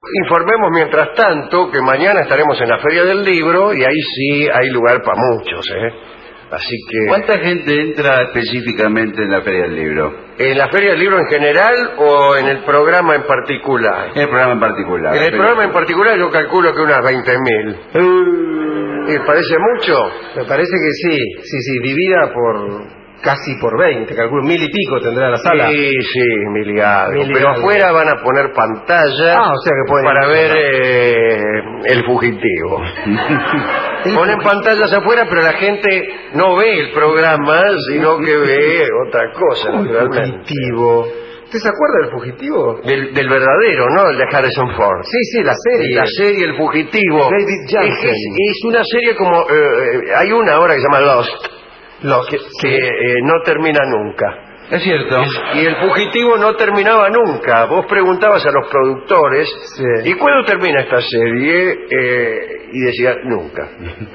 Informemos mientras tanto que mañana estaremos en la Feria del Libro y ahí sí hay lugar para muchos, ¿eh? Así que... ¿Cuánta gente entra específicamente en la Feria del Libro? ¿En la Feria del Libro en general o en el programa en particular? En el programa en particular. En el programa en particular yo calculo que unas 20.000. ¿Y parece mucho? Me parece que sí, divida por... casi por 20, calculo 1.000 y pico tendrá la sala. Sí, 1.000 y algo. Mil y Pero algo. afuera van a poner pantalla O sea que pueden para ver El Fugitivo. Ponen pantallas afuera, pero la gente no ve el programa, sino que ve otra cosa, naturalmente. Fugitivo. ¿Usted se acuerda del Fugitivo? Del verdadero, ¿no? El de Harrison Ford. Sí, la serie. La serie El Fugitivo. David Janssen. Es una serie como... hay una ahora que se llama Lost. Que no termina nunca. Es cierto. Y El Fugitivo no terminaba nunca. Vos preguntabas a los productores, ¿y cuándo termina esta serie? Y decían, nunca.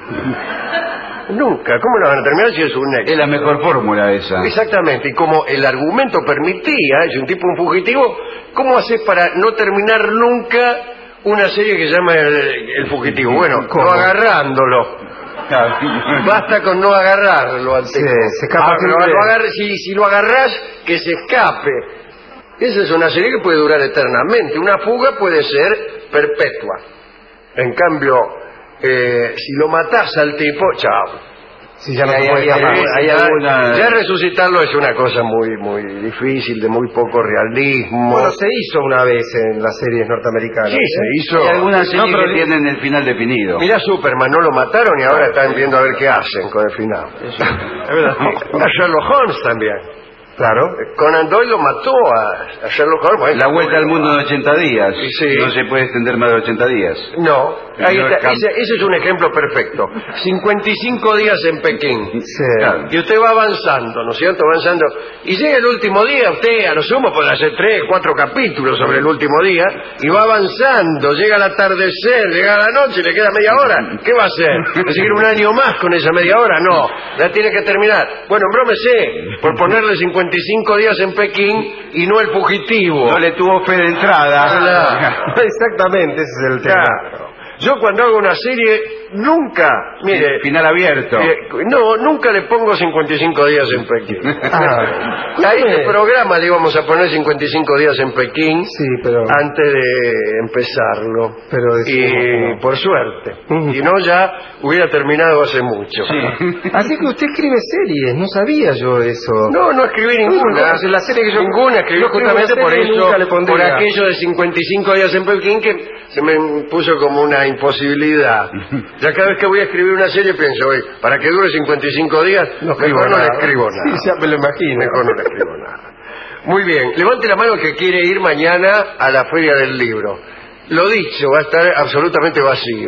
Nunca. ¿Cómo la van a terminar si es un éxito? Es la mejor fórmula esa. Exactamente. Y como el argumento permitía, es un tipo un fugitivo, ¿cómo haces para no terminar nunca una serie que se llama El Fugitivo? Bueno, no agarrándolo. Basta con no agarrarlo al tipo. Se escapa si lo agarrás, que se escape. Esa es una serie que puede durar eternamente. Una fuga puede ser perpetua. En cambio, si lo matás al tipo, chao. Si ya no se puede escapar. Ya resucitarlo es una cosa muy difícil, de muy poco realismo. Bueno, se hizo una vez en las series norteamericanas. Sí, se hizo. Hay algunas series que tienen el final definido. Mirá Superman, no lo mataron y ahora están viendo a ver qué hacen con el final. Es verdad. A Sherlock Holmes también. Claro. Conan Doyle lo mató a Sherlock Holmes. La vuelta al mundo en 80 días. Sí. No se puede extender más de 80 días. No, ahí está. Ese es un ejemplo perfecto. 55 días en Pekín. Sí. Claro. Y usted va avanzando, ¿no es cierto? Avanzando. Y llega el último día, usted a lo sumo puede hacer 3, 4 capítulos sobre el último día, y va avanzando, llega el atardecer, llega la noche, le queda media hora. ¿Qué va a hacer? ¿Va a seguir un año más con esa media hora? No, la tiene que terminar. Bueno, embrómese por ponerle 55 días en Pekín y no El Fugitivo. No le tuvo fe de entrada. Claro. Exactamente, ese es el tema. Claro. Yo cuando hago una serie, nunca, mire... Final abierto. nunca le pongo 55 días en Pekín. A este programa le íbamos a poner 55 días en Pekín antes de empezarlo. Y por suerte. Si no, ya hubiera terminado hace mucho. Sí. Así que usted escribe series, no sabía yo eso. No escribí ninguna. La serie que yo ninguna escribí justamente por eso, por aquello aquello de 55 días en Pekín que se me puso como una imposibilidad. Ya cada vez que voy a escribir una serie pienso, oye, para que dure 55 días, mejor no le escribo nada. Sí, ya me lo imagino. Mejor no le escribo nada. Muy bien, levante la mano que quiere ir mañana a la Feria del Libro. Lo dicho, va a estar absolutamente vacío.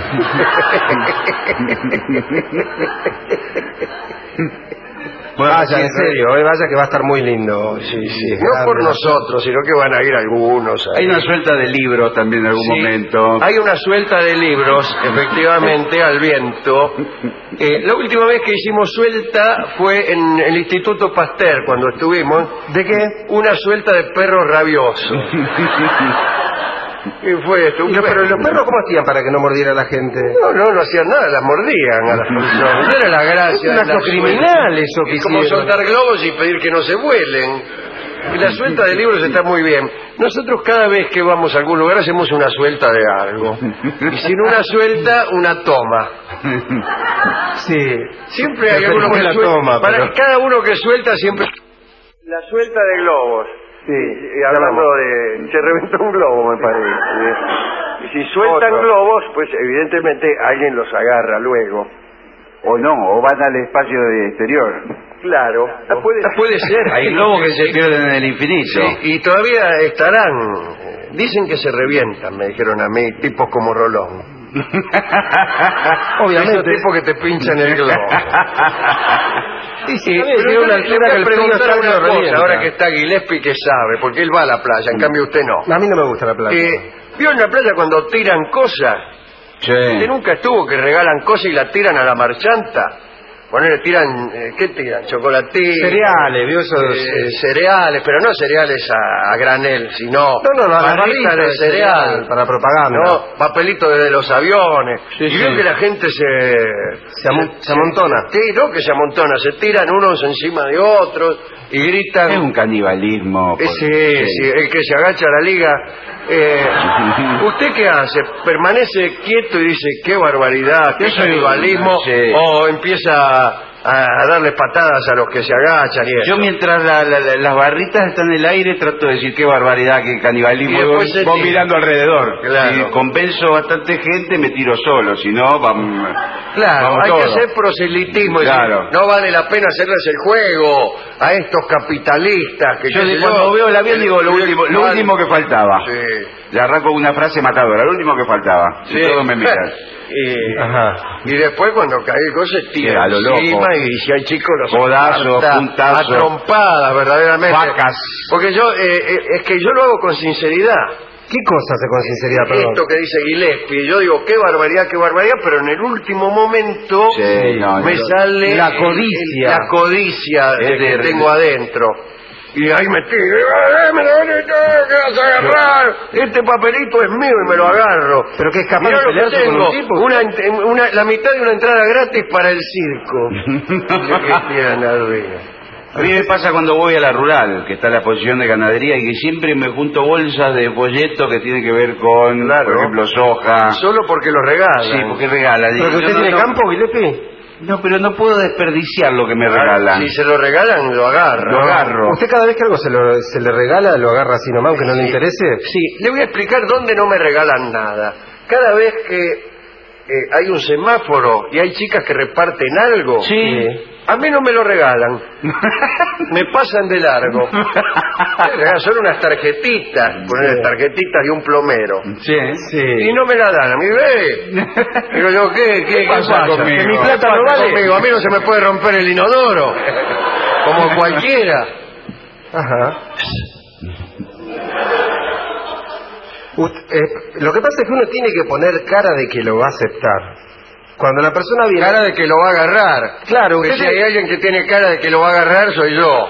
Vaya, en serio, vaya que va a estar muy lindo. Sí. No por nosotros, sino que van a ir algunos. Hay una suelta de libros también en algún momento. Hay una suelta de libros, efectivamente, al viento. La última vez que hicimos suelta fue en el Instituto Pasteur, cuando estuvimos. ¿De qué? Una suelta de perros rabiosos. ¿Qué fue esto? Pero los perros, ¿cómo hacían para que no mordiera a la gente? No hacían nada, las mordían a las personas. No era la gracia. Es un acto criminal eso que es como hicieron. soltar globos y pedir que no se vuelen. Y la suelta de libros está muy bien. Nosotros cada vez que vamos a algún lugar hacemos una suelta de algo. Y sin una suelta, una toma. Sí. Siempre hay alguno que suelta. Para cada uno que suelta siempre... La suelta de globos. Sí, hablando de... Se reventó un globo, me parece. Si sueltan globos, pues evidentemente alguien los agarra luego. O no, o van al espacio exterior. Claro, puede ser. Hay globos que se pierden en el infinito. Sí, y todavía estarán. Dicen que se revientan, me dijeron a mí, tipos como Rolón. Obviamente. Esos tipos que te pinchan el globo. Sí, pero una altura que el pequeño preguntar una cosa, revienta. ahora que está Gillespie que sabe, porque él va a la playa, en cambio usted no. A mí no me gusta la playa. ¿Vio en la playa cuando tiran cosas? Sí. Usted nunca estuvo que regalan cosas y la tiran a la marchanta. Ponele, tiran, ¿qué tiran? Chocolatinas. Cereales, ¿vio esos? Cereales, pero no cereales a granel, sino las barritas de cereal. Para propaganda. ¿No? Papelitos de los aviones. Sí, y veo que la gente se amontona. Sí, no que se amontona, se tiran unos encima de otros y gritan. Es un canibalismo. Sí, el que se agacha a la liga. ¿Usted qué hace? ¿Permanece quieto y dice qué barbaridad, qué canibalismo? Sí. ¿O empieza a darle patadas a los que se agachan? Y eso? Yo mientras las barritas están en el aire trato de decir qué barbaridad, qué canibalismo. Y después Voy mirando alrededor. Claro. Si convenzo bastante gente me tiro solo, si no vamos. Claro, vamos hay todos. que hacer proselitismo. Claro. Decir, no vale la pena hacerles el juego a estos capitalistas que Yo cuando veo el avión digo lo último que faltaba. Sí. Le arranco una frase matadora, lo último que faltaba. Sí. Y todos me miran. Y después cuando cae el coche tira A lo encima loco. y si hay chicos los Codazos, aparta puntazos. a trompadas verdaderamente. Vacas. Porque yo es que yo lo hago con sinceridad. ¿Qué cosa hace con sinceridad, perdón? Esto que dice Gillespie, yo digo qué barbaridad, pero en el último momento Sí, no, me no. sale La codicia. la codicia que tengo adentro. Y ahí me tiro, ¿qué vas a agarrar? Este papelito es mío y me lo agarro. ¿Pero qué es capaz Mirá de lo que pelearse con tengo, un tipo? la mitad de una entrada gratis para el circo. ¿Qué tiran arriba? A mí me pasa cuando voy a la rural, que está la exposición de ganadería, y que siempre me junto bolsas de folletos que tienen que ver con, Claro. por ejemplo, soja. Solo porque lo regalan. Sí, porque regalan. ¿Pero que Yo usted no- tiene no- campo, Gillespie? No, pero no puedo desperdiciar lo que me regalan. Si se lo regalan, lo agarra. Lo agarro. ¿Usted cada vez que algo se le regala, lo agarra así nomás, aunque no le interese? Sí, le voy a explicar dónde no me regalan nada. Cada vez que hay un semáforo y hay chicas que reparten algo, Sí. a mí no me lo regalan. Me pasan de largo. Son unas tarjetitas, poner tarjetitas de un plomero. Sí. Y no me la dan, a mí Digo yo, ¿qué pasa conmigo? Que mi plata no vale conmigo, a mí no se me puede romper el inodoro. Como cualquiera. Ajá. Lo que pasa es que uno tiene que poner cara de que lo va a aceptar. Cuando la persona viene... Cara de que lo va a agarrar. Claro, Que usted... si hay alguien que tiene cara de que lo va a agarrar, soy yo.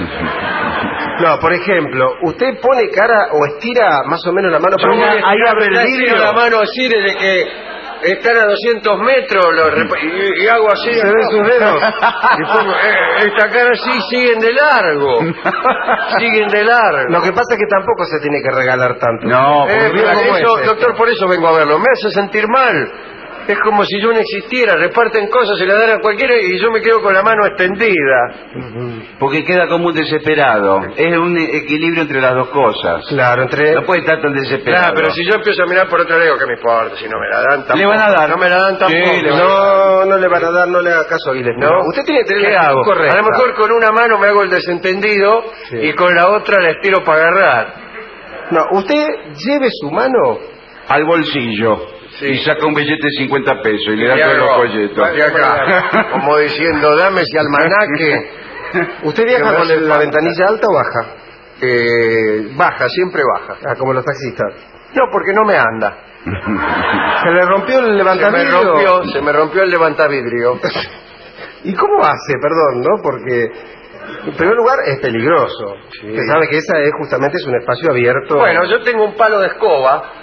No, por ejemplo, usted pone cara o estira más o menos la mano para Ahí abre el vidrio. la mano así desde que están a 200 metros y hago así. Se ven sus dedos. Y pongo, esta cara sí siguen de largo. Siguen de largo. Lo que pasa es que tampoco se tiene que regalar tanto. No, Porque Pero ¿cómo eso, es doctor, esto? por eso vengo a verlo. Me hace sentir mal. Es como si yo no existiera. Reparten cosas, se las dan a cualquiera y yo me quedo con la mano extendida. porque queda como un desesperado. Es un equilibrio entre las dos cosas. Claro, entre... No puede estar tan desesperado. Claro, pero si yo empiezo a mirar por otro lado, ¿qué me importa? Si no me la dan tampoco. Le van a dar. No me la dan tampoco. Sí, No le van a dar, no le haga caso a Gillespie. ¿No? Usted tiene que tener ¿Qué la actitud hago? correcta. A lo mejor con una mano me hago el desentendido Sí. y con la otra la estiro para agarrar. No, usted lleve su mano... Al bolsillo. Sí. Y saca un billete de 50 pesos y le da Y todos los hago, folletos. de acá, como diciendo, dame ese almanaque. ¿Usted viaja Que me con hace la falta. ventanilla alta o baja? Baja, siempre baja. Ah, como los taxistas. No, porque no me anda. ¿Se le rompió el levantavidrio? Se me rompió el levantavidrio. ¿Y cómo hace? Perdón, ¿no? Porque, en primer lugar, es peligroso. Sí. Usted sabe que esa es justamente un espacio abierto. Bueno, yo tengo un palo de escoba.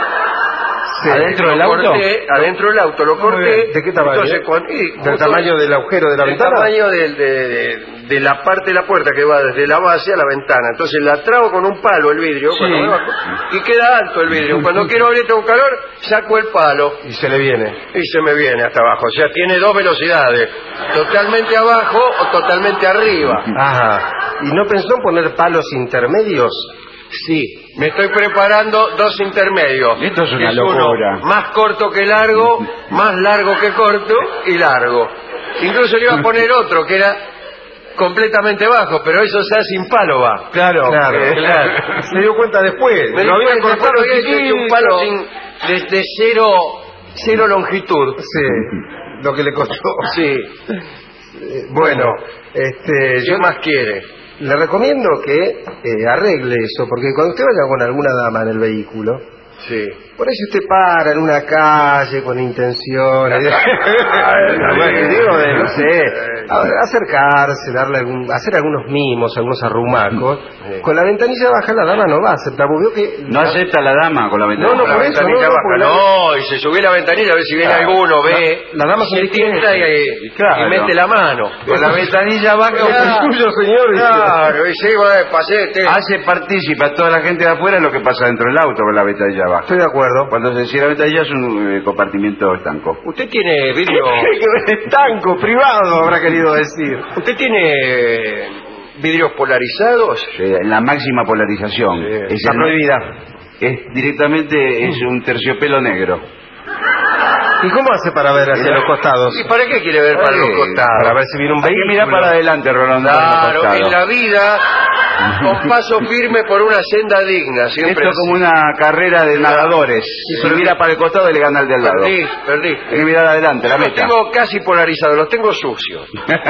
Sí. ¿Adentro Lo del auto? corté, adentro del auto, lo corté. bien. ¿De qué tamaño? Entonces, ¿Del tamaño del agujero de la ventana? El tamaño de la parte de la puerta que va desde la base a la ventana. Entonces la trabo con un palo el vidrio cuando me bajo, y queda alto el vidrio. Cuando quiero abrir, tengo calor, saco el palo Y se le viene. y se me viene hasta abajo. O sea, tiene dos velocidades, totalmente abajo o totalmente arriba. Ajá. ¿Y no pensó en poner palos intermedios? Sí, me estoy preparando dos intermedios. Esto es una uno locura. más corto que largo, más largo que corto y largo. Incluso le iba a poner otro que era completamente bajo, pero eso ya sin palo va. Claro. claro. Se dio cuenta después. Me Lo habían di cuenta, cortado había hecho un palo de cero longitud. Sí, lo que le costó. Sí. Bueno, ¿Qué yo más quiere? le recomiendo que arregle eso, porque cuando usted vaya con alguna dama en el vehículo, Sí. Por ahí si usted para en una calle con intenciones, digo, no sé, acercarse, hacer algunos mimos, algunos arrumacos, con la ventanilla baja la dama no va a aceptar, porque veo que... No acepta la dama con la ventanilla. No, La por eso, ventanilla baja. porque No, y se sube la ventanilla a ver si viene alguno, ve. La dama se tienta Claro. y mete la mano. Con la ventanilla baja. Claro. suyo, señor. Claro, y sí, pasete. Hace partícipe a toda la gente de afuera lo que pasa dentro del auto con la ventanilla baja. Estoy de acuerdo. Cuando se cierra la ventanilla es un compartimiento estanco. Usted tiene vidrio. Estanco, privado, habrá querido decir. ¿Usted tiene vidrios polarizados? En la máxima polarización. Sí. Está prohibida. Es un terciopelo negro. ¿Y cómo hace para ver hacia los costados? ¿Y para qué quiere ver para los costados? Para ver si viene un Hay que vehículo. mirar para adelante, Rolando. Claro, en la vida, con paso firme por una senda digna. Siempre Esto es como una carrera de nadadores. Si mira para el costado le gana al de al lado. Perdí. Hay que mirar adelante, la Los meta. tengo casi polarizados, los tengo sucios.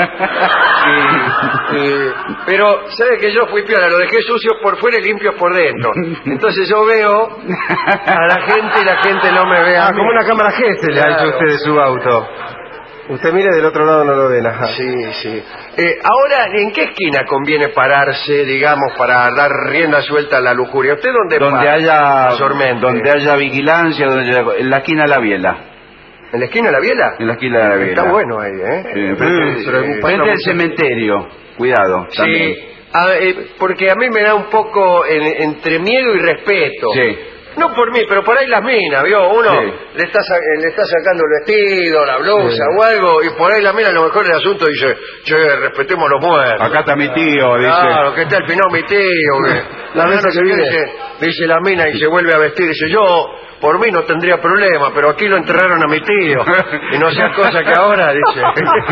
Pero, ¿sabe que yo fui piola? Lo dejé sucios por fuera y limpios por dentro. Entonces yo veo a la gente y la gente no me ve a mí. Como una cámara Gesell le ha hecho usted de su auto. Usted mire del otro lado, no lo ven. Ajá. Sí. Ahora, ¿en qué esquina conviene pararse, digamos, para dar rienda suelta a la lujuria? ¿Usted dónde para? Donde haya vigilancia, en la esquina de la Biela. ¿En la esquina de la Biela? En la esquina de la Biela. Está bueno ahí, ¿eh? Frente al cementerio. Cuidado. También. Sí, porque a mí me da un poco entre miedo y respeto. Sí. No por mí, pero por ahí las minas, ¿vio? Uno Sí. le está sacando el vestido, la blusa o algo, y por ahí la mina a lo mejor el asunto dice, che, respetemos los muertos. Acá está mi tío, dice. Claro, que está el final mi tío, que La vez que viene. dice la mina y se vuelve a vestir, dice, yo por mí no tendría problema, pero aquí lo enterraron a mi tío, y no sea cosa que ahora, dice.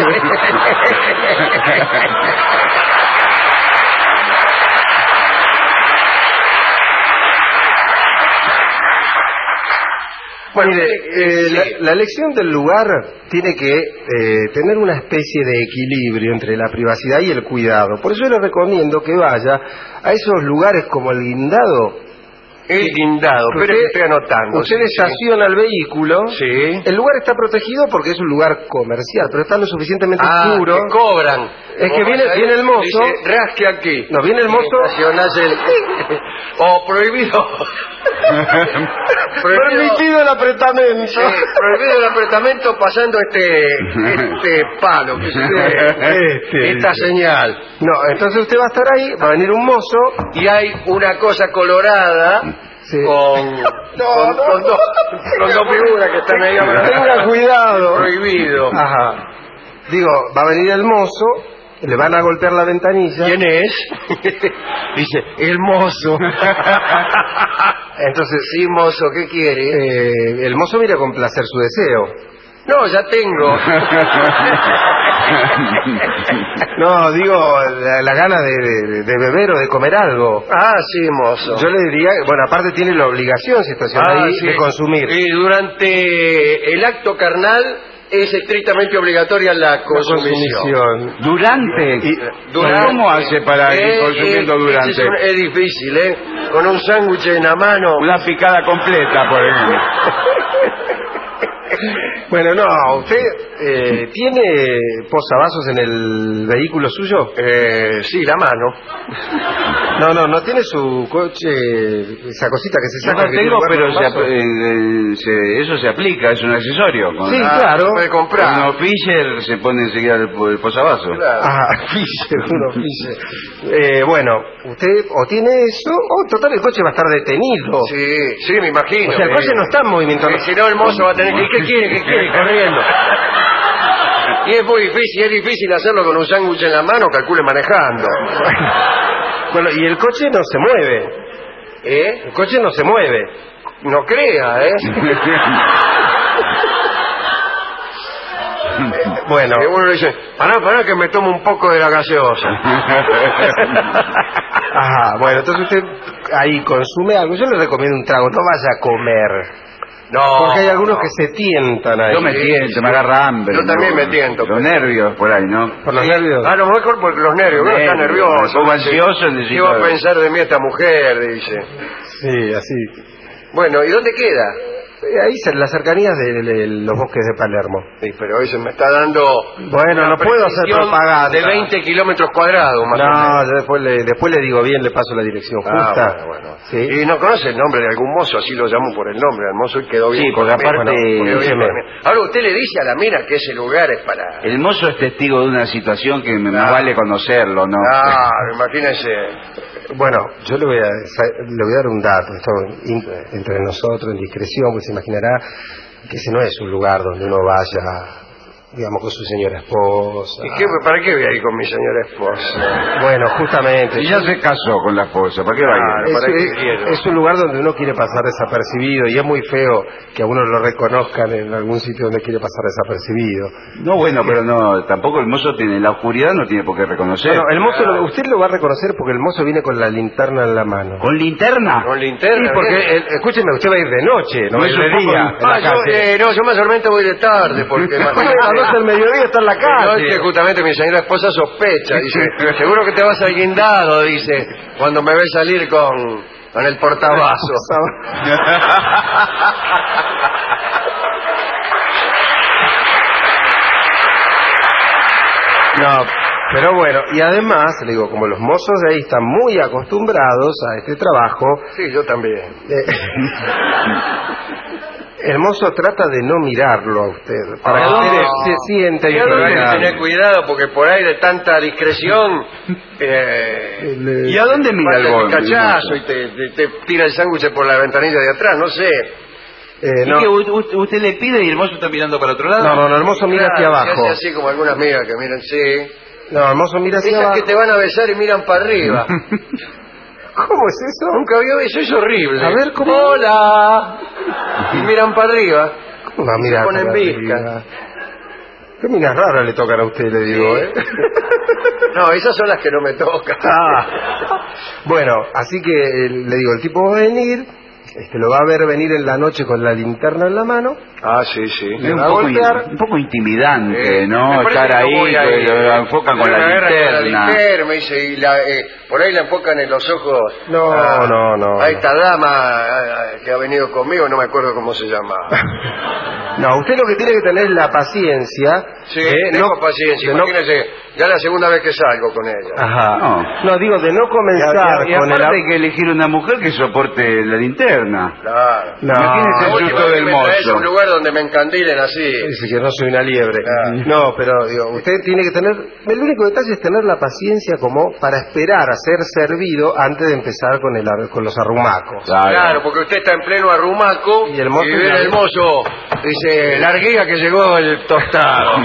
Bueno, la elección del lugar tiene que tener una especie de equilibrio entre la privacidad y el cuidado. Por eso yo le recomiendo que vaya a esos lugares como el Guindado. El Guindado, pero que estoy anotando. Usted estaciona el vehículo. Sí. El lugar está protegido porque es un lugar comercial, pero está lo suficientemente oscuro. Que cobran. Es que viene el mozo. Dice, rasque aquí. No, viene el mozo. Estacionás o prohibido. Permitido el apretamento. Sí, prohibido el apretamento pasando este palo que se ve, esta señal. No, entonces usted va a estar ahí, va a venir un mozo. Y hay una cosa colorada. Sí. Con dos figuras que están ahí abajo. Tenga cuidado. Prohibido. Ajá. Digo, va a venir el mozo, le van a golpear la ventanilla. ¿Quién es? Dice, el mozo. Entonces, Sí, mozo, ¿qué quiere? el mozo viene a complacer su deseo. No, ya tengo. No, digo, la gana de beber o de comer algo. Ah, sí, mozo. Yo le diría, bueno, aparte tiene la obligación, si estaciona ahí, sí. de consumir. Y durante el acto carnal es estrictamente obligatoria la consumición. ¿Durante? Durante. ¿Cómo hace para ir consumiendo durante? Es difícil, ¿eh? Con un sándwich en la mano. Una picada completa, por ejemplo. Bueno, no, ¿usted tiene posavasos en el vehículo suyo? Sí, la mano. No tiene su coche, esa cosita que se Yo saca. no que tengo, tiene pero lugar para un vaso. eso se aplica, es un accesorio. Con Sí, claro. Puede con comprar. unos Fisher se pone enseguida el posavasos. Claro. Ah, Fisher, uno Fisher. Bueno, usted o tiene eso, o total el coche va a estar detenido. Sí, me imagino. O sea, el coche no está en movimiento. Si no, el mozo va a tener que... ¿Qué quiere? Corriendo. Y es muy difícil, es difícil hacerlo con un sándwich en la mano, calcule manejando. Bueno, y el coche no se mueve. El coche no se mueve. No crea, ¿eh? Bueno. Y uno le dice, pará, que me tomo un poco de la gaseosa. Ajá, bueno, entonces usted ahí consume algo. Yo le recomiendo un trago, no vaya a comer. No. Porque hay algunos que se tientan ahí. Yo me tiento, me agarra hambre. Yo también me tiento. Los nervios por ahí, ¿no? ¿Por los nervios? A lo mejor por los nervios, uno está nervioso. Me pongo ansioso, necesito... ¿Qué va a pensar de mí esta mujer? Dice. Sí, así. Bueno, ¿y dónde queda? Ahí en las cercanías de los bosques de Palermo. Sí, pero eso me está dando... Bueno, una no puedo hacer precisión propaganda. de 20 kilómetros cuadrados, más o menos. No, después le digo bien, le paso la dirección justa. Bueno. ¿Sí? Y no conoce el nombre de algún mozo, así lo llamo por el nombre al mozo y quedó bien. Sí, porque con la aparte- mina. Quedó bien escúcheme. con la mina. Ahora usted le dice a la mina que ese lugar es para... El mozo es testigo de una situación que me Ah. vale conocerlo, ¿no? Imagínese. Bueno, yo le voy a dar un dato, esto entre nosotros, en discreción, pues se imaginará que ese no es un lugar donde uno vaya, digamos, con su señora esposa. ¿Y para qué voy a ir con mi señora esposa? Bueno, justamente. Y ya se casó con la esposa, ¿para qué va a ir? ¿para qué quiero? Es un lugar donde uno quiere pasar desapercibido y es muy feo que a uno lo reconozcan en algún sitio donde quiere pasar desapercibido. No, bueno, pero no, tampoco el mozo tiene, la oscuridad no tiene por qué reconocer. Bueno, el mozo, usted lo va a reconocer porque el mozo viene con la linterna en la mano. ¿Con linterna? ¿Con linterna? Sí, porque, escúcheme, usted va a ir de noche, no va a ir de día. en la calle. yo más solamente voy de tarde, porque... A las 12 del mediodía está en la No, calle. es que justamente mi señora esposa sospecha, dice, seguro que te vas al guindado, dice, cuando me ve salir con el portavasos. No, pero bueno, y además, le digo, como los mozos de ahí están muy acostumbrados a este trabajo, Sí, yo también. el mozo trata de no mirarlo a usted, para que ¿dónde? usted se sienta Y ahora hay que intimidado. tener cuidado, porque por ahí de tanta discreción... ¿Y a dónde mira el pasa gol? cachazo y te tira el sándwich por la ventanilla de atrás, no sé. ¿Y No, que usted le pide y el mozo está mirando para otro lado? no, el mozo mira hacia Claro, se abajo. hace así como algunas amigas que miran, sí. No, el mozo mira hacia Esas abajo. que te van a besar y miran para arriba. ¿Cómo es eso? Nunca vio eso, es horrible. A ver, ¿cómo? Hola. Y miran para arriba. ¿Cómo va a mirar Se ponen para visca. arriba? ¿Qué miras raras le tocan a usted, le digo, eh? No, esas son las que no me tocan. Bueno, así que le digo, el tipo va a venir, lo va a ver venir en la noche con la linterna en la mano. Ah, sí, sí. Es va a golpear. un poco intimidante, ¿no? Me parece Estar que no ahí, voy a ir. que lo enfocan con Me la agarran con la linterna. linterna, dice, y por ahí la enfocan en los ojos. No. A esta dama que ha venido conmigo, no me acuerdo cómo se llama. No, usted lo que tiene que tener es la paciencia. Sí, tengo paciencia. de no- Imagínese, ya la segunda vez que salgo con ella. Ajá. No, digo, de no comenzar Y con aparte el... hay que elegir una mujer que soporte la linterna. Claro. No, Imagínese el Oye, susto del me traes a un mozo. lugar donde me encandilen así. Dice que no soy una liebre. Claro. No, pero digo, usted tiene que tener... El único detalle es tener la paciencia como para esperar a ser servido antes de empezar con los arrumacos. Claro, porque usted está en pleno arrumaco Y el mozo viene ya- el mozo, dice, larguía que llegó el tostado.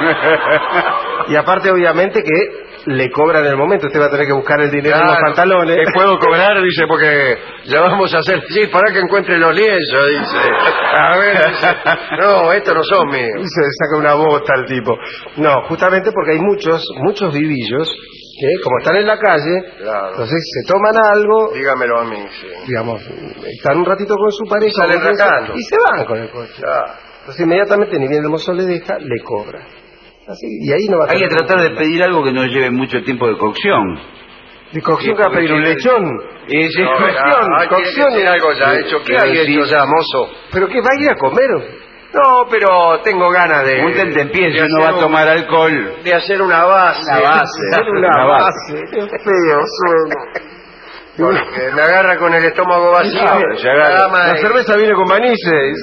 Y aparte, obviamente, que le cobran en el momento. Usted va a tener que buscar el dinero en los pantalones. ¿Puedo cobrar? Dice, porque ya vamos a hacer... Sí, para que encuentre los lienzos, dice. A ver, dice, no, estos no son míos. Y se saca una bota el tipo. No, justamente porque hay muchos vivillos que, como están en la calle, Claro. entonces se toman algo, Dígamelo a mí, sí. digamos, están un ratito con su pareja Salen con eso, rajando. y se van con el coche. Claro. Entonces inmediatamente ni bien el mozo le deja, le cobra. Así, y ahí no va a Hay que tener tratar de problema. pedir algo que no lleve mucho tiempo de cocción. De cocción Sí, que va a pedir un porque- lechón. Y sí, No, cocción, hay cocción. que decir algo ya hecho. ¿Qué hay hecho ya, mozo? ¿Pero qué va a ir a comer? No, pero tengo ganas de... un tentempié, si de uno va a hacer tomar alcohol. De hacer una base. Una base. Hacer una Una base. Qué feo suena. Porque me agarra con el estómago vacío. Claro, se agarra. Dama, La cerveza viene con manices.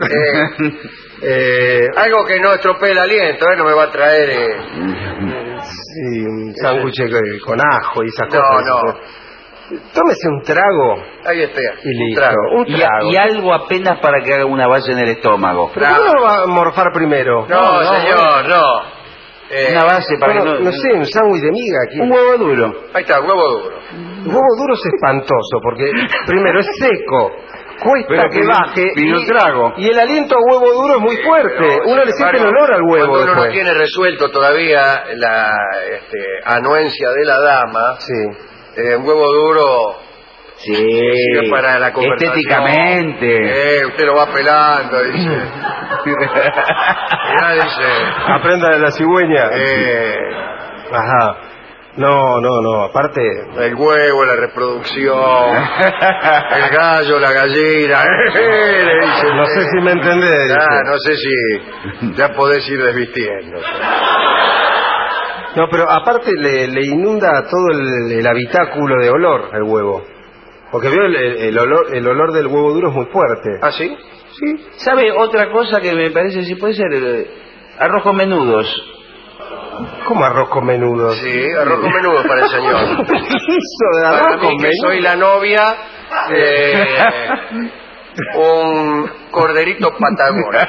algo que no estropee el aliento, no me va a traer... Sí, un sándwich con ajo y esas No, cosas. no. Tómese un trago Ahí está. y un listo. trago. Un trago. Y algo apenas para que haga una base en el estómago. ¿Pero por qué no va a morfar primero? No, señor, no. Una base para Bueno, que no sé, un sándwich de miga aquí. Un huevo duro. Ahí está, huevo duro. El huevo duro es espantoso porque primero es seco, cuesta Pero que pide- baje pide un trago. y el aliento a huevo duro es muy fuerte. No, Uno le sin siente el embargo, olor al huevo cuando uno no después. tiene resuelto todavía la anuencia de la dama, Sí. un huevo duro Sí. sirve para la conversación. Estéticamente. Usted lo va pelando, dice. Mirá, dice. Aprenda de la cigüeña. eh, Ajá. No, aparte... El huevo, la reproducción, el gallo, la gallina. Le dicen, No sé si me entendés. no sé si ya podés ir desvistiendo. No, pero aparte le inunda todo el habitáculo de olor el huevo. Porque veo el olor del huevo duro es muy fuerte. ¿Ah, sí? Sí. ¿Sabe otra cosa que me parece, si puede ser? Arroz con menudos. ¿Cómo arroz con menudo? Sí, arroz con menudo para el señor. Eso de Para arroz mí, con que menudo. soy la novia, un corderito patagón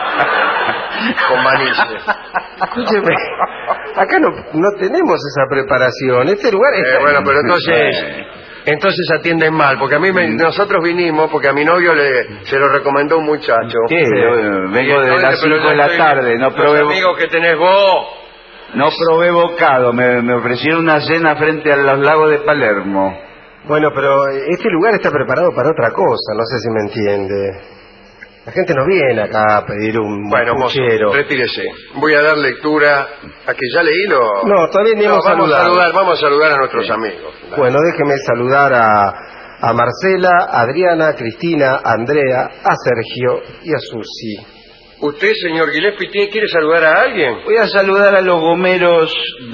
con manices. Escúcheme, acá no tenemos esa preparación. Este lugar es... Bueno, pero entonces atienden mal, porque a mí nosotros vinimos porque a mi novio se lo recomendó un muchacho. ¿Qué? Vengo de las 5 Pero de la tarde, no probé... Los amigos que tenés vos. No probé bocado, me ofrecieron una cena frente a los lagos de Palermo. Bueno, pero este lugar está preparado para otra cosa, no sé si me entiende. La gente no viene acá a pedir un puchero. Retírese. Voy a dar lectura a que ya leí lo... No, todavía ni hemos saludado. Vamos a saludar a nuestros amigos. Bueno, déjeme saludar a Marcela, a Adriana, a Cristina, a Andrea, a Sergio y a Susi. ¿Usted, señor Gillespie, quiere saludar a alguien? Voy a saludar a los gomeros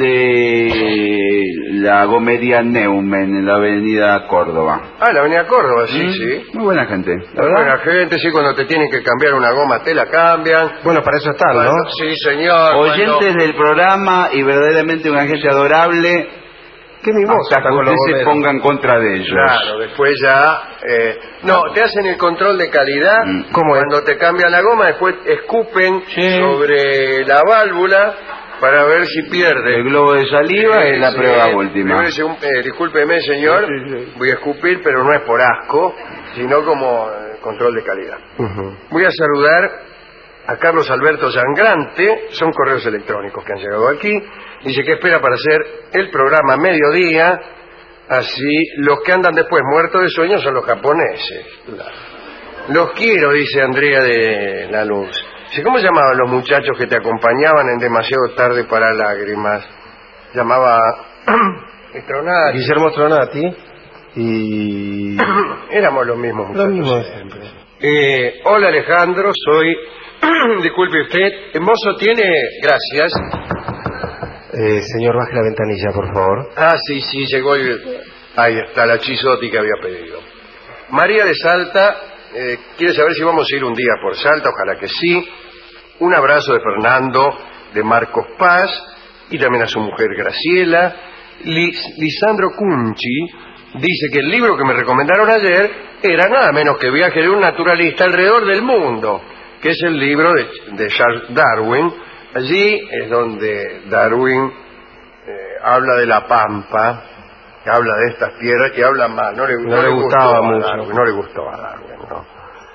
de la gomería Neumen en la avenida Córdoba. Ah, la avenida Córdoba, sí. Muy buena gente. Muy buena gente, sí, cuando te tienen que cambiar una goma te la cambian. Bueno, para eso están, ¿no? Sí, señor. Oyentes del programa y verdaderamente una gente adorable. ¿Qué mimosa? Hasta que ustedes se pongan contra de ellos. Claro, después ya... te hacen el control de calidad. ¿Cómo es? Cuando te cambian la goma, después escupen sobre la válvula para ver si pierde. El globo de saliva es la prueba última. Discúlpeme, señor, voy a escupir, pero no es por asco, sino como control de calidad. Voy a saludar a Carlos Alberto Sangrante, son correos electrónicos que han llegado aquí. Dice que espera para hacer el programa mediodía, así los que andan después muertos de sueño son los japoneses. Los quiero, dice Andrea de la Luz. Dice, ¿cómo llamaban los muchachos que te acompañaban en Demasiado Tarde para Lágrimas? Llamaba Stronati. Guillermo Stronati y... Éramos los mismos muchachos. Lo mismo siempre. Hola Alejandro, soy... Disculpe usted, mozo tiene... Gracias. Señor, baje la ventanilla, por favor. Ah, sí, llegó ahí está, la chisotti que había pedido. María de Salta quiere saber si vamos a ir un día por Salta, ojalá que sí. Un abrazo de Fernando, de Marcos Paz, y también a su mujer Graciela. Lisandro Cunchi dice que el libro que me recomendaron ayer era nada menos que Viaje de un naturalista alrededor del mundo, que es el libro de Charles Darwin. Allí es donde Darwin habla de la pampa, habla de estas tierras, que habla más, no le gustaba mucho. No le gustó a Darwin, ¿no?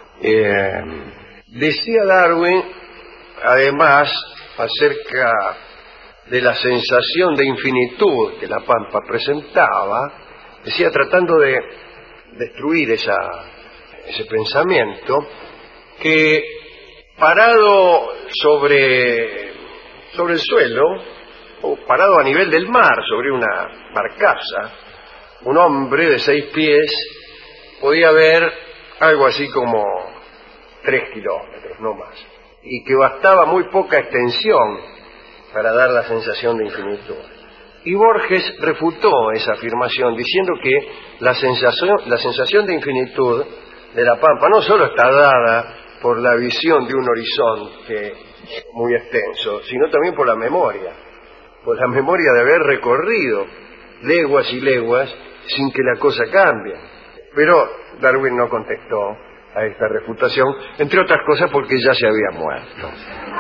Decía Darwin, además, acerca de la sensación de infinitud que la pampa presentaba, decía, tratando de destruir ese pensamiento, que parado sobre el suelo, o parado a nivel del mar, sobre una barcaza, un hombre de 6 pies podía ver algo así como 3 kilómetros, no más, y que bastaba muy poca extensión para dar la sensación de infinitud. Y Borges refutó esa afirmación diciendo que la sensación de infinitud de la pampa no solo está dada por la visión de un horizonte muy extenso, sino también por la memoria de haber recorrido leguas y leguas sin que la cosa cambie. Pero Darwin no contestó a esta refutación, entre otras cosas porque ya se había muerto.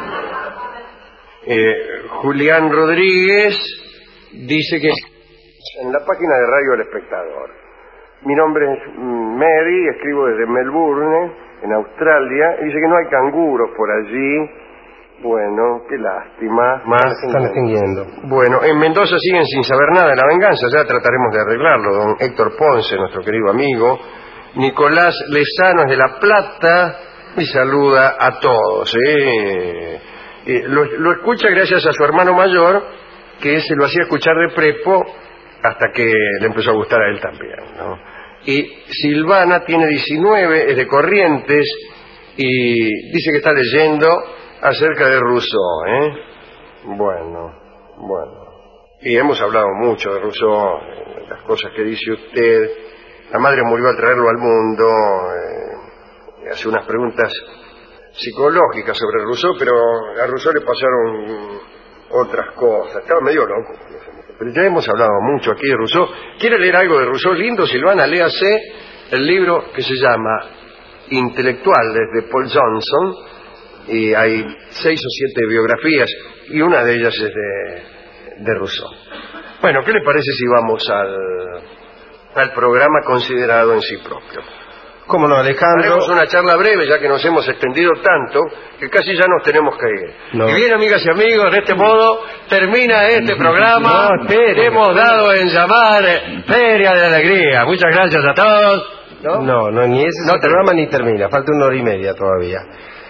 Julián Rodríguez dice que en la página de Radio El Espectador, mi nombre es Mary, escribo desde Melbourne, en Australia, y dice que no hay canguros por allí. Bueno, qué lástima. Están extinguiendo. Bueno, en Mendoza siguen sin saber nada de la venganza, ya trataremos de arreglarlo. Don Héctor Ponce, nuestro querido amigo. Nicolás Lezano es de La Plata y saluda a todos. Lo escucha gracias a su hermano mayor, que se lo hacía escuchar de prepo hasta que le empezó a gustar a él también, ¿no? Y Silvana tiene 19, es de Corrientes, y dice que está leyendo acerca de Rousseau, ¿eh? Bueno. Y hemos hablado mucho de Rousseau, las cosas que dice usted. La madre murió al traerlo al mundo, hace unas preguntas psicológicas sobre Rousseau, pero a Rousseau le pasaron otras cosas. Estaba medio loco. Pero ya hemos hablado mucho aquí de Rousseau. ¿Quiere leer algo de Rousseau? Lindo, Silvana, léase el libro que se llama Intelectuales de Paul Johnson, y hay 6 o 7 biografías, y una de ellas es de Rousseau. Bueno, ¿qué le parece si vamos al programa considerado en sí propio? ¿Cómo no, Alejandro? Haremos una charla breve, ya que nos hemos extendido tanto que casi ya nos tenemos que ir. No. Y bien, amigas y amigos, de este modo termina este programa que hemos dado en llamar Feria de Alegría. Muchas gracias a todos. No, ni ese es el programa ni termina, falta 1 hora y media todavía.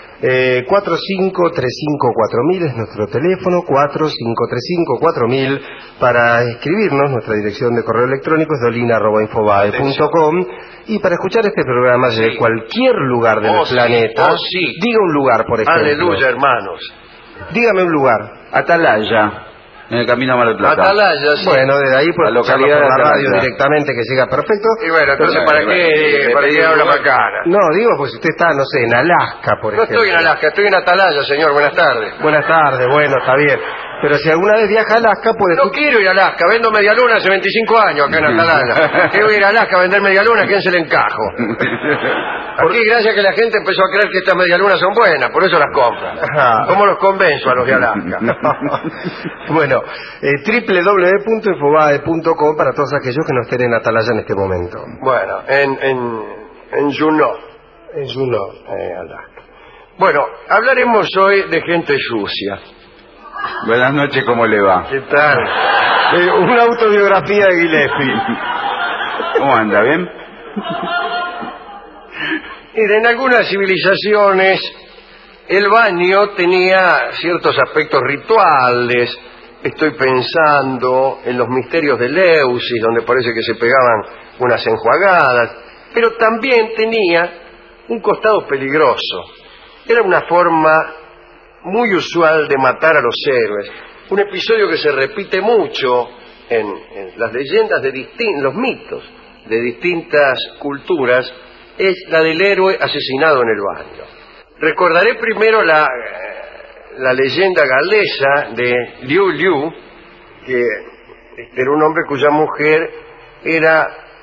45354000 es nuestro teléfono, 45354000 para escribirnos. Nuestra dirección de correo electrónico es dolina@infobae.com, y para escuchar este programa desde cualquier lugar del planeta, diga un lugar, por ejemplo. Aleluya, hermanos. Dígame un lugar. Atalaya, en el camino a Mar del Plata. Atalaya, sí. Bueno, desde ahí por la localidad por la de radio Atalaya. directamente, que llega perfecto. Y bueno, entonces, ¿para qué habla macana? No, digo, pues usted está, no sé, en Alaska, por No ejemplo. estoy en Alaska, estoy en Atalaya, señor. Buenas tardes. Buenas tardes, bueno, está bien. Pero si alguna vez viaja a Alaska, puede... No quiero ir a Alaska, vendo medialuna hace 25 años acá en Atalaya. ¿Qué voy a ir a Alaska a vender medialuna? ¿Quién se le encajo? Aquí, gracias que la gente empezó a creer que estas medialunas son buenas, por eso las compran. ¿Cómo los convenzo a los de Alaska? Bueno, www.infobae.com para todos aquellos que no estén en Atalaya en este momento. Bueno, en Juneau. En Juneau, Alaska. Bueno, hablaremos hoy de gente sucia. Buenas noches, ¿cómo le va? ¿Qué tal? una autobiografía de Gillespie. ¿Cómo anda? ¿Bien? En algunas civilizaciones el baño tenía ciertos aspectos rituales. Estoy pensando en los misterios de Leusis, donde parece que se pegaban unas enjuagadas, pero también tenía un costado peligroso. Era una forma muy usual de matar a los héroes. Un episodio que se repite mucho en las leyendas de los mitos de distintas culturas, es la del héroe asesinado en el baño. Recordaré primero la leyenda galesa de Liu Liu, que era un hombre cuya mujer era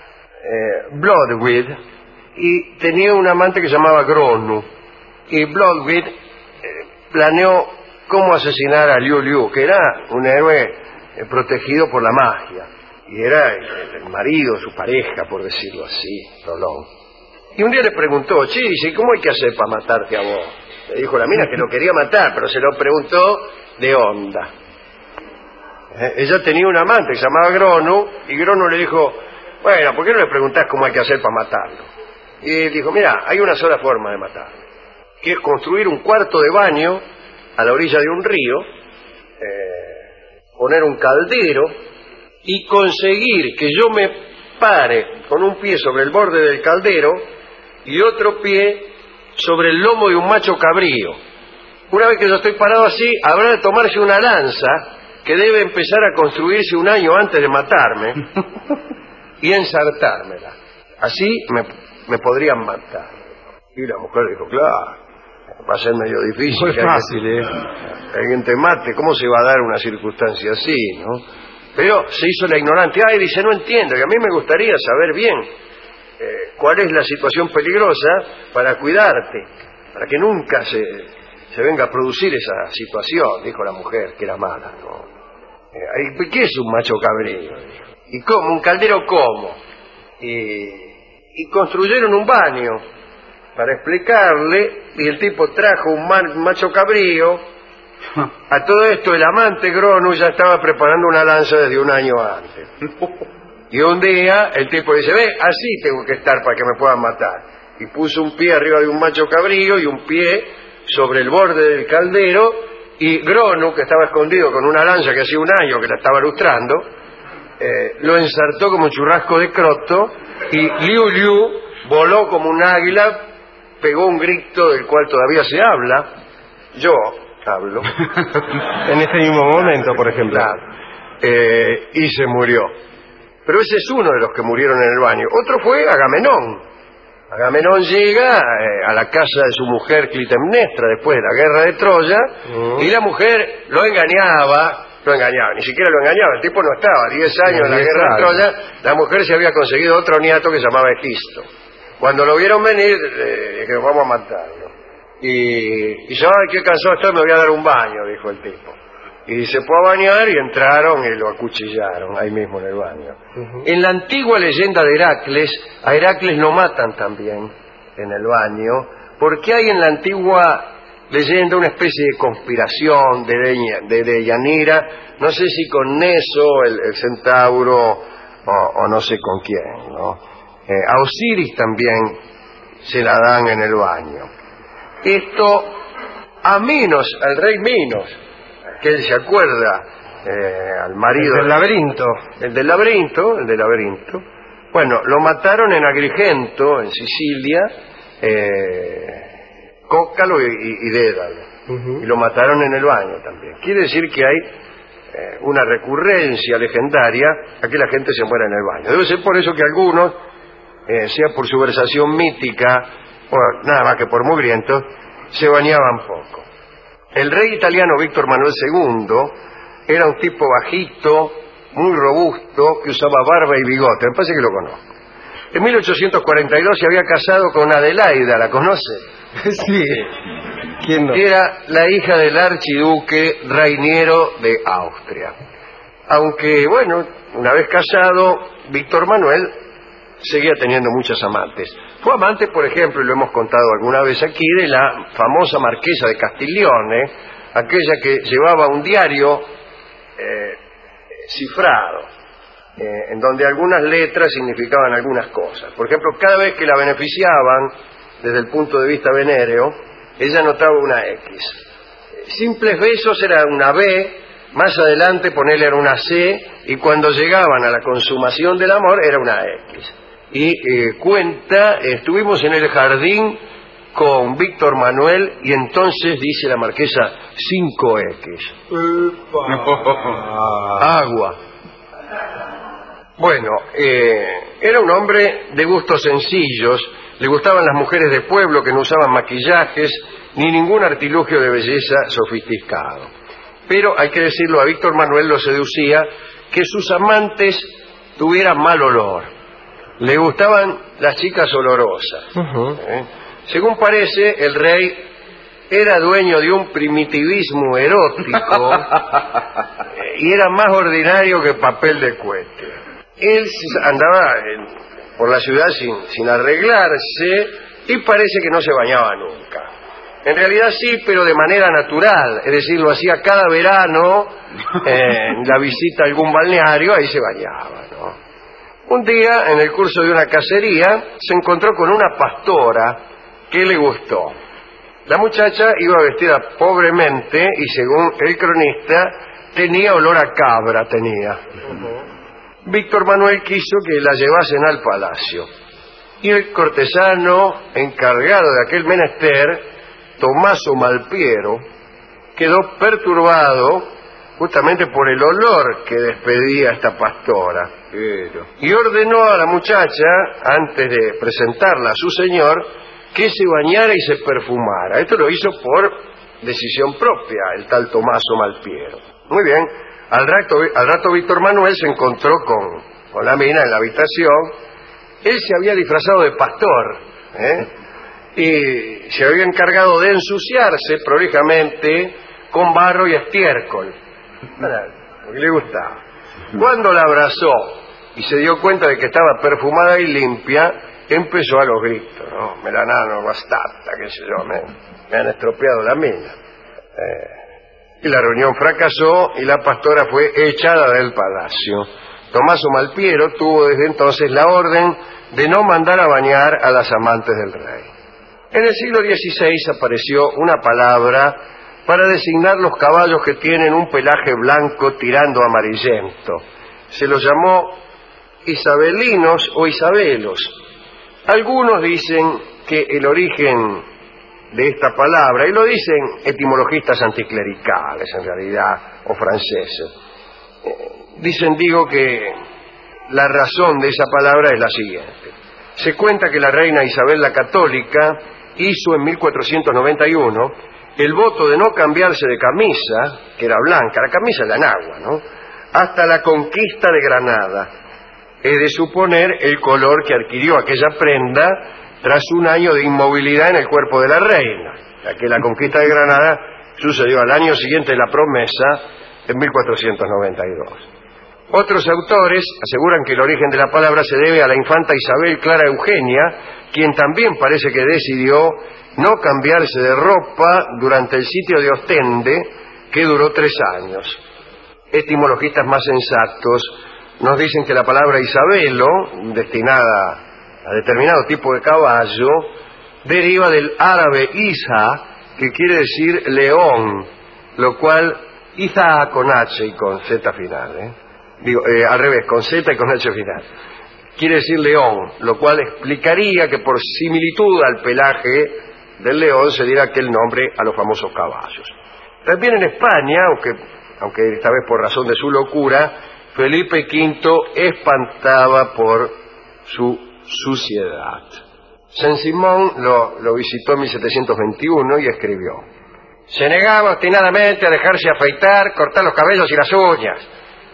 Bloodwyd, y tenía un amante que se llamaba Gronu, y Bloodwyd planeó cómo asesinar a Liu Liu, que era un héroe protegido por la magia, y era el marido, su pareja, por decirlo así, Rolón. Y un día le preguntó, dice, ¿cómo hay que hacer para matarte a vos? Le dijo la mina que lo quería matar, pero se lo preguntó de onda. Ella tenía un amante que se llamaba Gronu, y Gronu le dijo, bueno, ¿por qué no le preguntás cómo hay que hacer para matarlo? Y él dijo, mira, hay una sola forma de matarlo, que es construir un cuarto de baño a la orilla de un río, poner un caldero y conseguir que yo me pare con un pie sobre el borde del caldero y otro pie sobre el lomo de un macho cabrío. Una vez que yo estoy parado así, habrá de tomarse una lanza que debe empezar a construirse un año antes de matarme y ensartármela. Así me podrían matar. Y la mujer dijo, claro, va a ser medio difícil. Muy fácil, que alguien te mate. ¿Cómo se va a dar una circunstancia así, no? Pero se hizo la ignorante. Dice, no entiendo, y a mí me gustaría saber bien cuál es la situación peligrosa para cuidarte, para que nunca se venga a producir esa situación, dijo la mujer, que era mala, ¿no? ¿Qué es un macho cabrío? ¿Y cómo? ¿Un caldero cómo? Y construyeron un baño para explicarle, y el tipo trajo un macho cabrío. A todo esto el amante Gronu ya estaba preparando una lanza desde un año antes. Y un día el tipo dice, así tengo que estar para que me puedan matar. Y puso un pie arriba de un macho cabrío y un pie sobre el borde del caldero, y Gronu, que estaba escondido con una lanza que hacía un año que la estaba lustrando, lo ensartó como un churrasco de croto, y Liu Liu voló como un águila, pegó un grito del cual todavía se habla. Yo hablo. En este mismo momento, por ejemplo. Claro. Y se murió. Pero ese es uno de los que murieron en el baño. Otro fue Agamenón. Agamenón llega a la casa de su mujer Clitemnestra después de la guerra de Troya, y la mujer lo engañaba, ni siquiera lo engañaba, el tipo no estaba, 10 años en la guerra de Troya, la mujer se había conseguido otro nieto que se llamaba Egisto. Cuando lo vieron venir, dijeron, vamos a matarlo. Y dice, ay, qué cansado estoy, me voy a dar un baño, dijo el tipo. Y se fue a bañar y entraron y lo acuchillaron ahí mismo en el baño. En la antigua leyenda de Heracles, a Heracles lo matan también en el baño, porque hay en la antigua leyenda una especie de conspiración de Deyanira, no sé si con Neso, el centauro, o no sé con quién, ¿no? A Osiris también se la dan en el baño. Esto a Minos, al rey Minos, que él se acuerda, al marido... El del laberinto. El del laberinto. Bueno, lo mataron en Agrigento, en Sicilia, Cócalo y Dédalo. Y lo mataron en el baño también. Quiere decir que hay una recurrencia legendaria a que la gente se muera en el baño. Debe ser por eso que algunos, sea por su versación mítica, o nada más que por mugrientos, se bañaban poco. El rey italiano Víctor Manuel II era un tipo bajito, muy robusto, que usaba barba y bigote. Me parece que lo conozco. En 1842 se había casado con Adelaida, ¿la conoce? Sí. ¿Quién no? Era la hija del archiduque Rainiero de Austria. Aunque, bueno, una vez casado, Víctor Manuel seguía teniendo muchas amantes. Fue amante, por ejemplo, y lo hemos contado alguna vez aquí, de la famosa marquesa de Castiglione, aquella que llevaba un diario cifrado, en donde algunas letras significaban algunas cosas. Por ejemplo, cada vez que la beneficiaban, desde el punto de vista venéreo, ella anotaba una X. Simples besos era una B, más adelante ponerle era una C, y cuando llegaban a la consumación del amor era una X. Y cuenta, estuvimos en el jardín con Víctor Manuel y entonces, dice la marquesa, 5X. Agua. Bueno, era un hombre de gustos sencillos, le gustaban las mujeres de pueblo que no usaban maquillajes ni ningún artilugio de belleza sofisticado. Pero, hay que decirlo, a Víctor Manuel lo seducía que sus amantes tuvieran mal olor. Le gustaban las chicas olorosas. Según parece, el rey era dueño de un primitivismo erótico y era más ordinario que papel de cohete. Él andaba por la ciudad sin arreglarse y parece que no se bañaba nunca. En realidad sí, pero de manera natural, es decir, lo hacía cada verano, en la visita a algún balneario, ahí se bañaba, ¿no? Un día, en el curso de una cacería, se encontró con una pastora que le gustó. La muchacha iba vestida pobremente y, según el cronista, tenía olor a cabra, Víctor Manuel quiso que la llevasen al palacio. Y el cortesano encargado de aquel menester, Tomaso Malpiero, quedó perturbado justamente por el olor que despedía esta pastora. Y ordenó a la muchacha, antes de presentarla a su señor, que se bañara y se perfumara. Esto lo hizo por decisión propia, el tal Tomaso Malpiero. Muy bien, al rato Víctor Manuel se encontró con la mina en la habitación. Él se había disfrazado de pastor, y se había encargado de ensuciarse prolijamente con barro y estiércol, porque le gustaba. Cuando la abrazó y se dio cuenta de que estaba perfumada y limpia, empezó a los gritos, ¿no? Melanano, bastata, qué sé yo, me han estropeado la mina. Y la reunión fracasó y la pastora fue echada del palacio. Tomaso Malpiero tuvo desde entonces la orden de no mandar a bañar a las amantes del rey. En el siglo XVI apareció una palabra para designar los caballos que tienen un pelaje blanco tirando a amarillento. Se los llamó isabelinos o isabelos. Algunos dicen que el origen de esta palabra, y lo dicen etimologistas anticlericales en realidad, o franceses, dicen, que la razón de esa palabra es la siguiente. Se cuenta que la reina Isabel la Católica hizo en 1491 el voto de no cambiarse de camisa, que era blanca, la camisa es la nagua, ¿no?, hasta la conquista de Granada. Es de suponer el color que adquirió aquella prenda tras un año de inmovilidad en el cuerpo de la reina, ya que la conquista de Granada sucedió al año siguiente de la promesa, en 1492. Otros autores aseguran que el origen de la palabra se debe a la infanta Isabel Clara Eugenia, quien también parece que decidió no cambiarse de ropa durante el sitio de Ostende, que duró 3 años. Etimologistas más sensatos nos dicen que la palabra Isabelo, destinada a determinado tipo de caballo, deriva del árabe Isa, que quiere decir león, lo cual Isa con H y con Z final, al revés, con Z y con H final. Quiere decir león, lo cual explicaría que por similitud al pelaje del león se diera aquel nombre a los famosos caballos. También en España, aunque esta vez por razón de su locura, Felipe V espantaba por su suciedad. Saint-Simon lo visitó en 1721 y escribió: se negaba obstinadamente a dejarse afeitar, cortar los cabellos y las uñas.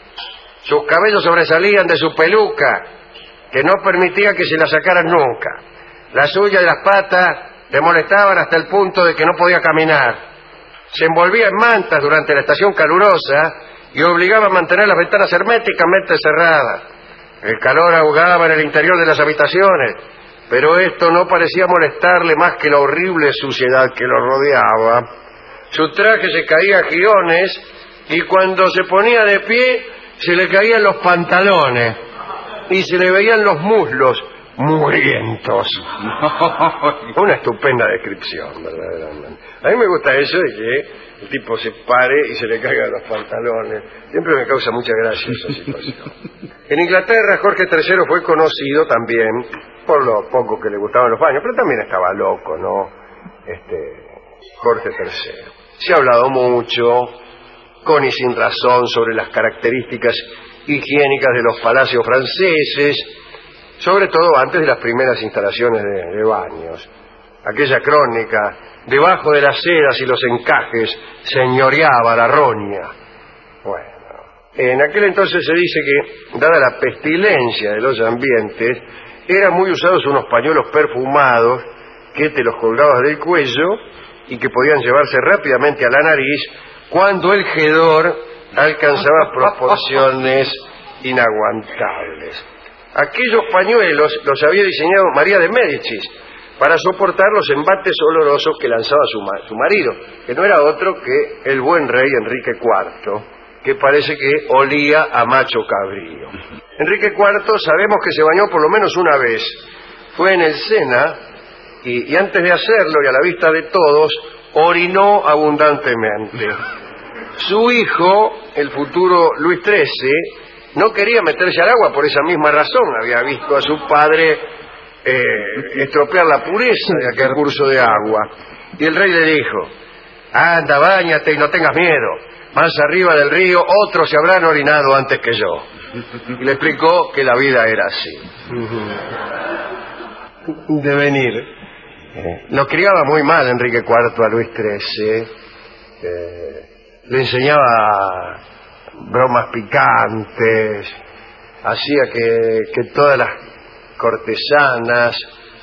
Sus cabellos sobresalían de su peluca, que no permitía que se la sacaran nunca. Las uñas y las patas le molestaban hasta el punto de que no podía caminar. Se envolvía en mantas durante la estación calurosa y obligaba a mantener las ventanas herméticamente cerradas. El calor ahogaba en el interior de las habitaciones, pero esto no parecía molestarle más que la horrible suciedad que lo rodeaba. Su traje se caía a jirones y cuando se ponía de pie se le caían los pantalones y se le veían los muslos mugrientos. Una estupenda descripción, verdaderamente. A mí me gusta eso de que el tipo se pare y se le caigan los pantalones. Siempre me causa mucha gracia esa situación. En Inglaterra, Jorge III fue conocido también por lo poco que le gustaban los baños, pero también estaba loco, ¿no? Jorge III. Se ha hablado mucho, con y sin razón, sobre las características higiénicas de los palacios franceses, sobre todo antes de las primeras instalaciones de baños. Aquella crónica: debajo de las sedas y los encajes señoreaba la roña. Bueno, en aquel entonces se dice que, dada la pestilencia de los ambientes, eran muy usados unos pañuelos perfumados que te los colgabas del cuello y que podían llevarse rápidamente a la nariz cuando el hedor alcanzaba proporciones inaguantables. Aquellos pañuelos los había diseñado María de Médicis para soportar los embates olorosos que lanzaba su marido, que no era otro que el buen rey Enrique IV, que parece que olía a macho cabrío. Enrique IV sabemos que se bañó por lo menos una vez. Fue en el Sena y antes de hacerlo y a la vista de todos, orinó abundantemente. Su hijo, el futuro Luis XIII, no quería meterse al agua por esa misma razón. Había visto a su padre estropear la pureza de aquel curso de agua. Y el rey le dijo: anda, báñate y no tengas miedo. Más arriba del río otros se habrán orinado antes que yo. Y le explicó que la vida era así. De venir. Lo criaba muy mal Enrique IV a Luis XIII. Le enseñaba bromas picantes, hacía que todas las cortesanas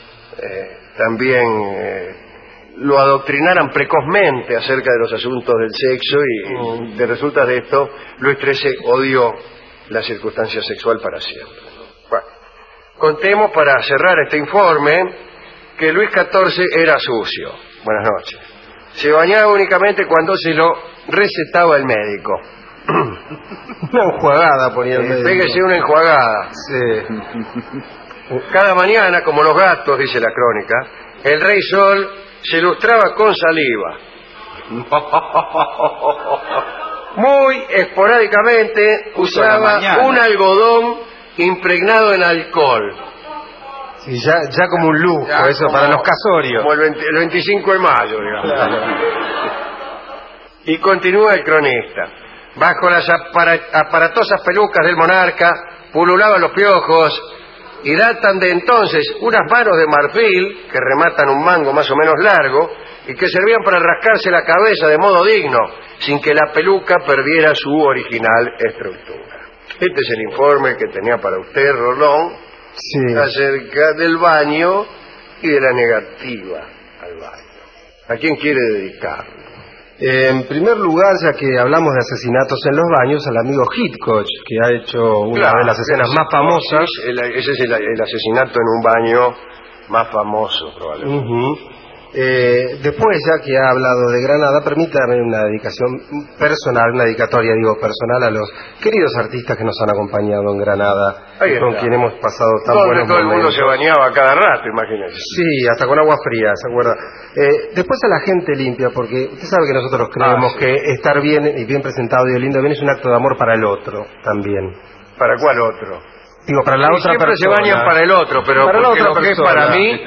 también lo adoctrinaran precozmente acerca de los asuntos del sexo y de resultas de esto Luis XIII odió la circunstancia sexual para siempre. Bueno, contemos para cerrar este informe que Luis XIV era sucio. Buenas noches. Se bañaba únicamente cuando se lo recetaba el médico. Una enjuagada ponía el médico. Pégese una enjuagada. Sí. Cada mañana, como los gatos, dice la crónica, el rey Sol se lustraba con saliva. Muy esporádicamente usaba un algodón impregnado en alcohol. Sí, ya como un lujo, Ya eso como- para los casorios. Como el 25 de mayo, digamos. Claro. Y continúa el cronista. Bajo las aparatosas pelucas del monarca pululaban los piojos y datan de entonces unas manos de marfil que rematan un mango más o menos largo y que servían para rascarse la cabeza de modo digno, sin que la peluca perdiera su original estructura. Este es el informe que tenía para usted, Rolón, Sí. acerca del baño y de la negativa al baño. ¿A quién quiere dedicarlo? En primer lugar, ya que hablamos de asesinatos en los baños, al amigo Hitchcock, que ha hecho una de las escenas más famosas. Ese es el asesinato en un baño más famoso, probablemente. Ujú. Después, ya que ha hablado de Granada, permítame una dedicación personal, una dedicatoria, personal a los queridos artistas que nos han acompañado en Granada, Ahí con está. quien hemos pasado tan Donde buenos todo el mundo momentos. se bañaba cada rato, imagínese. Sí, hasta con agua fría, ¿se acuerda? Después a la gente limpia, porque usted sabe que nosotros creemos sí. que estar bien y bien presentado y lindo bien es un acto de amor para el otro también. ¿Para cuál otro? Digo, para la Y otra siempre persona. se bañan para el otro, pero Para la porque otra lo que es persona. para mí...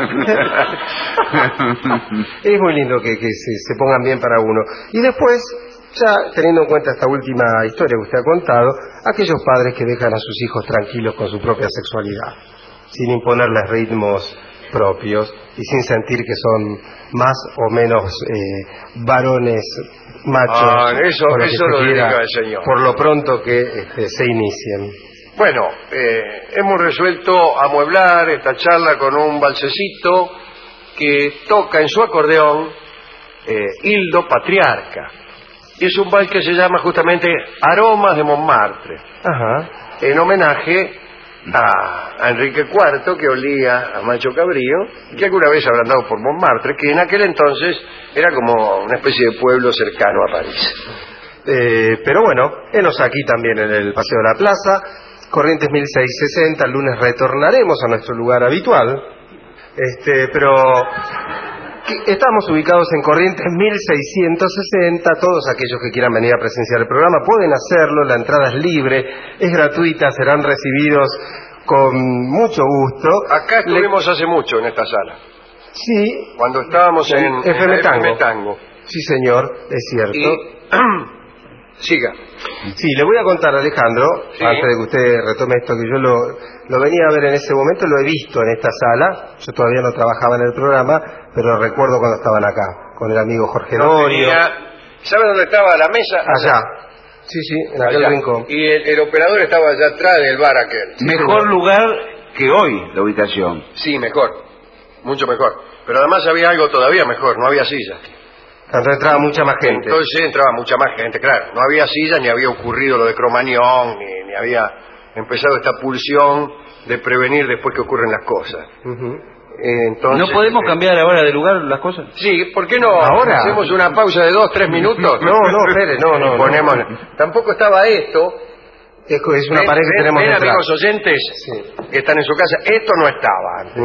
Es muy lindo que se pongan bien para uno. Y después, ya teniendo en cuenta esta última historia que usted ha contado, aquellos padres que dejan a sus hijos tranquilos con su propia sexualidad, sin imponerles ritmos propios y sin sentir que son más o menos varones machos, eso o lo que se lo quiera, dedica el señor. por lo pronto que se inicien. Bueno, hemos resuelto amueblar esta charla con un valsecito que toca en su acordeón Hildo Patriarca. Y es un vals que se llama justamente Aromas de Montmartre, Ajá. en homenaje a Enrique IV, que olía a macho cabrío, que alguna vez habrá andado por Montmartre, que en aquel entonces era como una especie de pueblo cercano a París. Pero bueno, enos aquí también en el Paseo de la Plaza, Corrientes 1660, el lunes retornaremos a nuestro lugar habitual, pero estamos ubicados en Corrientes 1660, todos aquellos que quieran venir a presenciar el programa pueden hacerlo, la entrada es libre, es gratuita, serán recibidos con mucho gusto. Acá estuvimos hace mucho en esta sala, Sí, cuando estábamos en FM Tango. Tango. sí señor, es cierto. Y siga. Sí, le voy a contar, Alejandro, Sí. antes de que usted retome esto, que yo lo venía a ver en ese momento, lo he visto en esta sala, yo todavía no trabajaba en el programa, pero recuerdo cuando estaban acá, con el amigo Jorge Dorio, ¿Sabe dónde estaba la mesa? allá, sí, en aquel Allá. rincón. Y el operador estaba allá atrás del bar aquel. Mejor lugar que hoy, la ubicación. Sí, mejor. Mucho mejor. Pero además había algo todavía mejor, no había sillas. Cuando entraba mucha más gente. Entonces entraba mucha más gente, claro. No había sillas, ni había ocurrido lo de Cromañón, ni había empezado esta pulsión de prevenir después que ocurren las cosas. Ujú. Entonces, ¿No podemos cambiar ahora de lugar las cosas? Sí, ¿por qué no? ¿Ahora? Hacemos una pausa de 2-3 minutos. No, espere, no. Y ponemos... Tampoco estaba esto. Es una pared que tenemos ven, detrás. amigos oyentes que están en su casa, esto no estaba antes.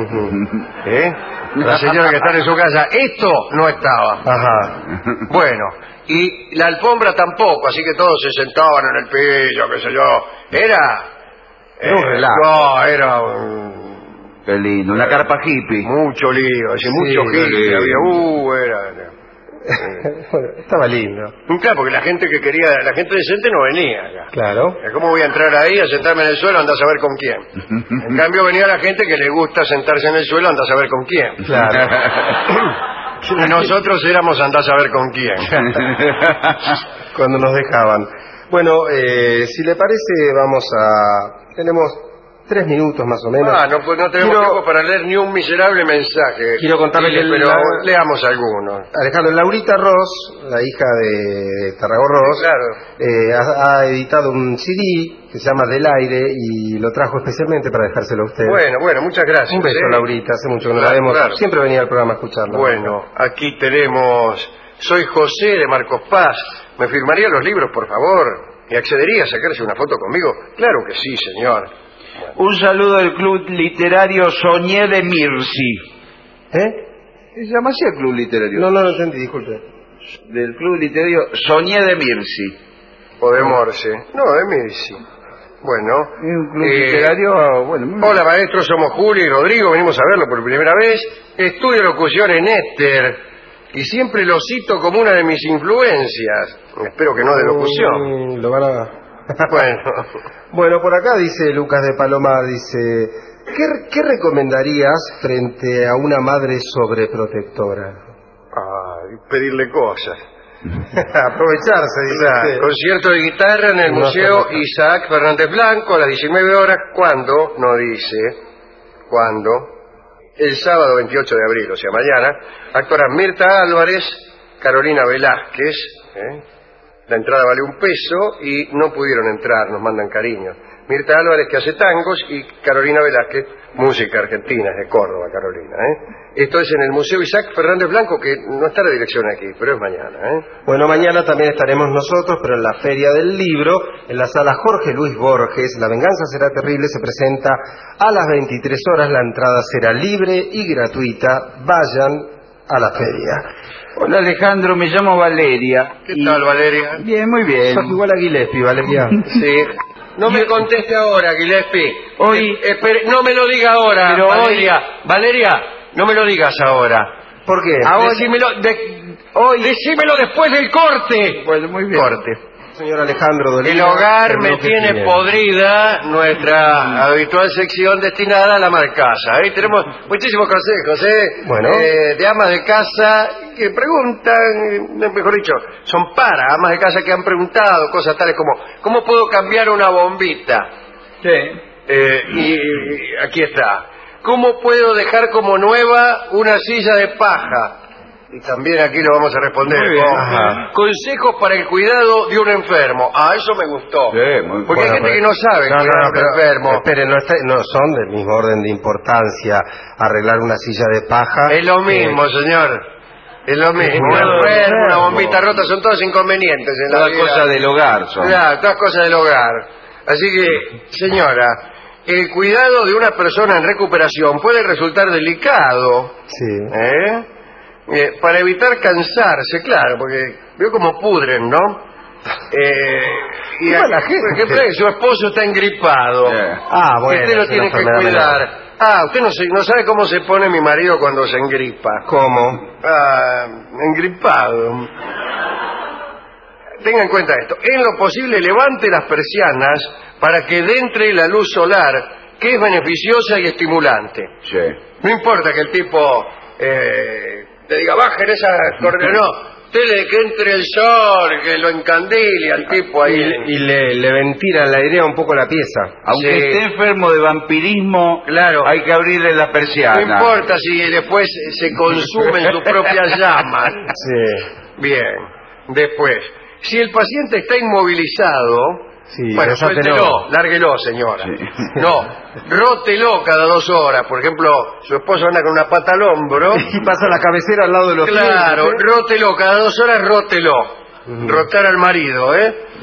Ujú. La señora que está en su casa, esto no estaba. Ajá. Bueno, y la alfombra tampoco, así que todos se sentaban en el piso, qué sé yo. Era un relajo. No, era un... Qué lindo, una carpa hippie. mucho lío, así, mucho sí, hippie, había, era... Bueno, estaba lindo. Claro, porque la gente que quería, la gente decente no venía acá. Claro. ¿Cómo voy a entrar ahí a sentarme en el suelo? Anda a saber con quién. En cambio venía la gente que le gusta sentarse en el suelo, anda a saber con quién. Claro. Y nosotros éramos anda a saber con quién. Cuando nos dejaban. Bueno, si le parece, tenemos 3 minutos más o menos. No tenemos tiempo para leer ni un miserable mensaje. Quiero contarle que pero leamos algunos. Alejandro, Laurita Ross, la hija de Tarragó Ross, Claro. ha editado un CD que se llama Del Aire y lo trajo especialmente para dejárselo a usted. Bueno, muchas gracias. Un beso, Laurita, hace mucho que no la Claro, vemos. claro. Siempre venía al programa a escucharla. Bueno, aquí tenemos... Soy José de Marcos Paz. ¿Me firmaría los libros, por favor? ¿Y accedería a sacarse una foto conmigo? Claro que sí, señor. Un saludo del Club Literario Soñé de Mirsi. ¿Eh? ¿Se llama así el Club Literario? No entendí, disculpe. del Club Literario Soñé de Mirsi. O de Morse. No, de Mirsi. Bueno. Es un club literario, bueno, muy Hola maestro, somos Julio y Rodrigo, venimos a verlo por primera vez. Estudio locución en Éter y siempre lo cito como una de mis influencias. Espero que no de locución. Lo van a... Bueno. Bueno, por acá dice Lucas de Palomar, dice, ¿qué recomendarías frente a una madre sobreprotectora? Pedirle cosas. Aprovecharse, dice usted. Concierto de guitarra en el Museo Isaac Fernández Blanco a las 19 horas. ¿Cuándo? No dice. ¿Cuándo? El sábado 28 de abril, o sea, mañana. Actuarán Mirta Álvarez, Carolina Velázquez. La entrada vale $1 y no pudieron entrar, nos mandan cariño. Mirta Álvarez, que hace tangos, y Carolina Velázquez, música argentina, de Córdoba, Carolina. Esto es en el Museo Isaac Fernández Blanco, que no está la dirección aquí, pero es mañana. Bueno, mañana también estaremos nosotros, pero en la Feria del Libro, en la sala Jorge Luis Borges. La venganza será terrible, se presenta a las 23 horas, la entrada será libre y gratuita. Vayan a la feria. Hola Alejandro, me llamo Valeria. ¿Qué tal, Valeria? Bien, muy bien. Sos igual a Gillespie, Valeria. Sí. No me conteste ahora, Gillespie. Hoy... no me lo diga ahora, Pero Valeria. Valeria, no me lo digas ahora. ¿Por qué? Ahora, decímelo después del corte. Bueno, muy bien. Corte. Señor Alejandro Dolina, El hogar me tiene podrida, nuestra habitual sección destinada a la ama de casa. Ahí tenemos muchísimos consejos, Bueno. de amas de casa que preguntan, mejor dicho, son para amas de casa que han preguntado cosas tales como ¿cómo puedo cambiar una bombita? Sí. Y aquí está. ¿Cómo puedo dejar como nueva una silla de paja? Y también aquí lo vamos a responder. Muy bien. Consejos para el cuidado de un enfermo. Eso me gustó. Sí, muy Porque hay gente que no sabe cuidar a un enfermo. Espere, no son del mismo orden de importancia arreglar una silla de paja. Es lo mismo, señor. Es lo mismo. Un enfermo, una bombita rota, son todos inconvenientes en la Todas vida. cosas del hogar son. Claro, todas cosas del hogar. Así que, señora, el cuidado de una persona en recuperación puede resultar delicado. Sí. Para evitar cansarse, claro, porque veo como pudren, ¿no? Y la gente. por ejemplo, su esposo está engripado. Bueno. Usted lo tiene que cuidar. Usted no sabe cómo se pone mi marido cuando se engripa. ¿Cómo? Engripado. Tenga en cuenta esto. En lo posible, levante las persianas para que entre la luz solar, que es beneficiosa y estimulante. Sí. No importa que el tipo te diga, bajen esa cortina, no. Usted que entre el sol, que lo encandile al tipo ahí. Y le ventilan la idea un poco la pieza. Aunque Sí. esté enfermo de vampirismo, Claro. hay que abrirle la persiana. No importa si después se consumen sus propias llamas. Sí. Bien. Después, si el paciente está inmovilizado, Sí, bueno, desátelo. suéltelo, lárguelo, señora. Sí. No, rótelo cada 2 horas. Por ejemplo, su esposo anda con una pata al hombro. Y pasa la cabecera al lado de los Claro, pies, ¿sí? rótelo, cada 2 horas rótelo. Rotar al marido,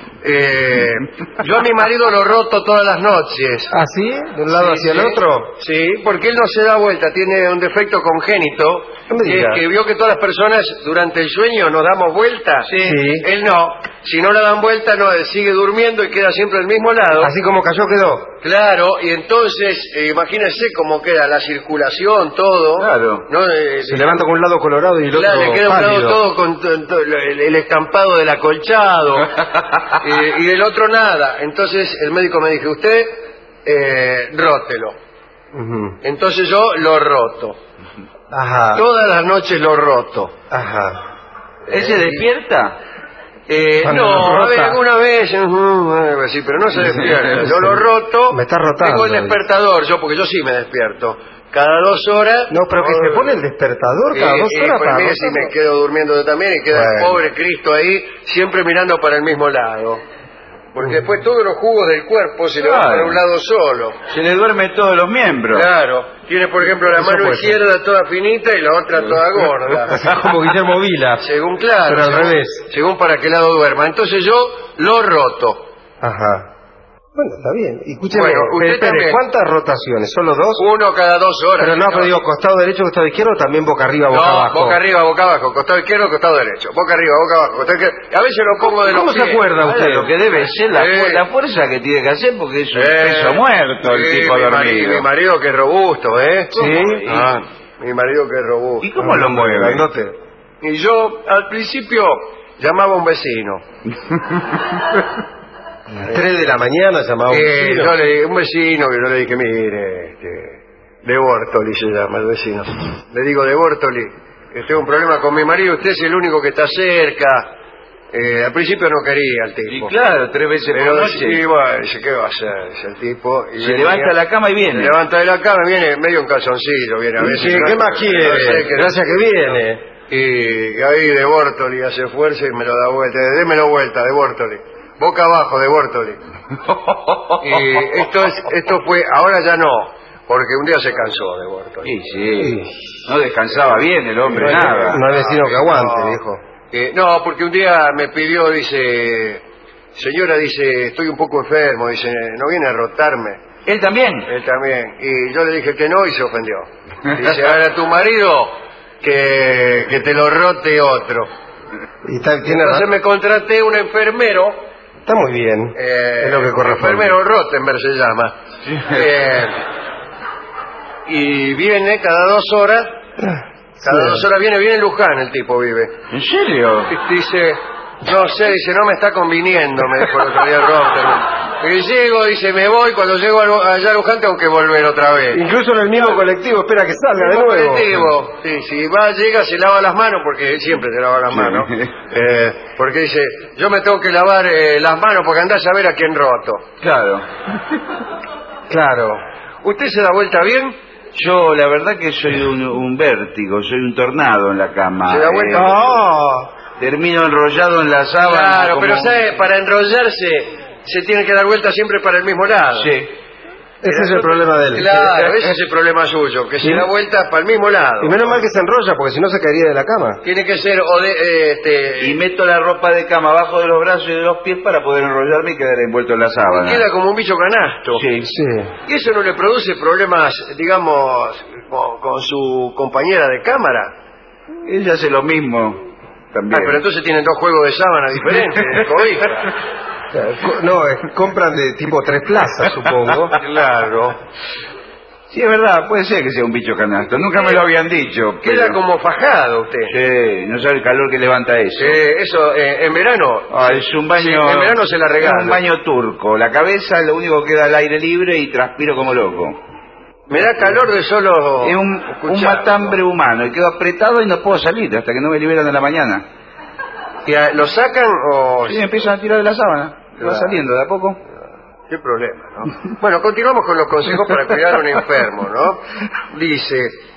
yo a mi marido lo roto todas las noches. ¿Ah, sí? ¿De un lado hacia el otro? Sí, porque él no se da vuelta, tiene un defecto congénito, No me que es diga. que vio que todas las personas durante el sueño nos damos vuelta. Sí. Él no, si no la dan vuelta, no, él sigue durmiendo y queda siempre al mismo lado. Así como cayó quedó. Claro, y entonces, imagínense cómo queda la circulación, todo. Claro. ¿No? Se levanta con un lado colorado y el Claro, otro le queda un lado pálido. todo con el estampado del acolchado y del otro nada. Entonces el médico me dijo, usted rótelo. Ujú. Entonces yo lo roto. Ajá. Todas las noches lo roto. Ajá. ¿Él se despierta? Cuando No, lo a ver, rota. alguna vez, sí, pero no se despierta. Yo lo roto. Me está rotando. Tengo el despertador, porque yo sí me despierto. Cada 2 horas. No, pero que se pone el despertador cada 2 horas pues para mire si rotarlo. me quedo durmiendo yo también y queda el Bueno. pobre Cristo ahí siempre mirando para el mismo lado. Porque después todos los jugos del cuerpo se le van Claro. para un lado solo. Se le duerme todos los miembros. Claro. Tiene, por ejemplo, la Eso mano puede ser. izquierda toda finita y la otra toda gorda. Así como Guillermo Vila. Según, claro. Pero al según- revés. Según para qué lado duerma. Entonces yo lo roto. Ajá. Bueno, está bien. Escúcheme, Bueno, usted espere, también. ¿cuántas rotaciones? ¿Solo 2? Uno cada 2 horas. Pero no, pero digo, costado derecho, costado izquierdo, también boca arriba, boca No, abajo. boca arriba, boca abajo, costado izquierdo, costado derecho, boca arriba, boca abajo, costado izquierdo. A veces lo pongo de los ¿Cómo se pies. acuerda Ahora, usted? lo que debe ser la fuerza que tiene que hacer porque es un peso muerto el sí, tipo dormido. mi marido que es robusto, ¿eh? Sí. Ah, mi marido que es robusto. ¿Y cómo lo mueve? Grandote. Y yo al principio llamaba a un vecino. 3 de la mañana llamaba un vecino. Yo un vecino que yo le dije, mire, de Bortoli se llama el vecino. Le digo, de Bortoli, tengo un problema con mi marido, usted es el único que está cerca. Al principio no quería el Y tipo. claro, 3 veces Pero por noche. sí, bueno, dice, ¿qué va a hacer? Dice el tipo. Y Se levanta de la cama y viene. Se levanta de la cama, viene medio en calzoncillo, viene a veces. Sí, ¿qué más quiere? No sé, Gracias que viene. Y ahí de Bortoli hace fuerza y me lo da vuelta. Démelo vuelta, de Bortoli. Boca abajo, de Bortoli. Y esto fue, ahora ya no, porque un día se cansó de Bortoli. Sí. No descansaba bien el hombre, nada. No hay vecino que aguante, No. dijo. No, porque un día me pidió, dice, señora, dice, estoy un poco enfermo, dice, ¿no viene a rotarme? ¿Él también? Él también. Y yo le dije que no y se ofendió. Dice, ahora tu marido que te lo rote otro. Y tiene Entonces razón. me contraté un enfermero. Está muy bien. Es lo que corresponde. Enfermero Rottenberg se llama. Y viene cada 2 horas. Cada 2 horas viene en Luján el tipo vive. ¿En serio? Dice, no sé, dice, no me está conviniendo, me dijo el otro día Rottenberg. Y llego, dice, me voy, cuando llego allá a Luján tengo que volver otra vez. Incluso en el mismo colectivo, espera que salga de Mismo nuevo. colectivo. Sí, si va, llega, se lava las manos, porque él siempre se lava las manos. Porque dice, yo me tengo que lavar las manos porque andás a ver a quién roto. Claro. Claro. ¿Usted se da vuelta bien? Yo, la verdad que soy un vértigo, soy un tornado en la cama. Se da vuelta. Termino enrollado en la sábana. Claro, como- pero ¿sabe? Para enrollarse se tiene que dar vuelta siempre para el mismo lado. Sí. Ese es el problema de él. Claro, ese es el problema suyo, que se da vuelta para el mismo lado. Y menos mal que se enrolla, porque si no se caería de la cama. Tiene que ser o de... Y meto la ropa de cama abajo de los brazos y de los pies para poder enrollarme y quedar envuelto en la sábana. Queda como un bicho canasto. Sí. Sí. ¿Y eso no le produce problemas, digamos, con su compañera de cámara? Ella hace lo mismo también. Pero entonces tienen 2 juegos de sábana diferentes, de cobija. No, compran de tipo 3 plazas, supongo. Claro. Sí, es verdad, puede ser que sea un bicho canasto. Nunca me lo habían dicho. Queda pero- como fajado usted. Sí, no sabe el calor que levanta eso. Eso, en verano. Ah, es un baño... Sí, en verano se la regalo. Es un baño turco. La cabeza lo único que queda al aire libre y transpiro como loco. Me da calor de solo Es un escucharlo. matambre humano y quedo apretado y no puedo salir hasta que no me liberan en la mañana. ¿Y lo sacan o...? Sí, me empiezan a tirar de la sábana. Va saliendo de a poco. Qué problema, ¿no? Bueno, continuamos con los consejos para cuidar a un enfermo, ¿no? Dice,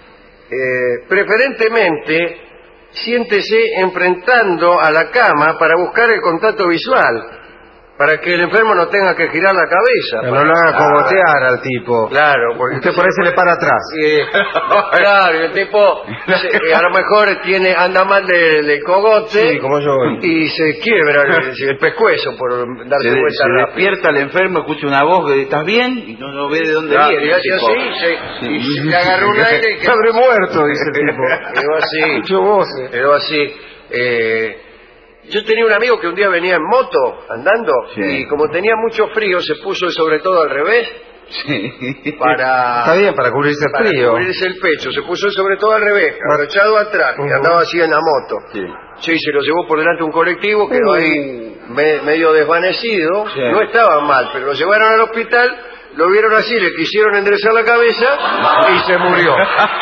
preferentemente siéntese enfrentando a la cama para buscar el contacto visual, para que el enfermo no tenga que girar la cabeza. Que no lo haga cogotear al tipo. Claro, porque Usted por ahí se le para atrás. claro, y el tipo a lo mejor anda mal del cogote Sí, como yo hoy. y se quiebra el pescuezo por darse Se vuelta rápido. despierta el enfermo, escucha una voz que ¿estás bien? Y no ve de dónde Claro, viene. y el hace tipo. así, y se agarró un aire y quedó, Padre muerto, dice el tipo. quedó así. Escucho voces. Quedó así. Yo tenía un amigo que un día venía en moto, andando, Sí. y como tenía mucho frío, se puso el sobre todo al revés Sí. para... Está bien, para cubrirse el para frío. cubrirse el pecho, se puso el sobre todo al revés, abrochado atrás, y Ujú. andaba así en la moto. Sí. Sí, se lo llevó por delante un colectivo, quedó ahí medio desvanecido, Sí. no estaba mal, pero lo llevaron al hospital, lo vieron así, le quisieron enderezar la cabeza y se murió.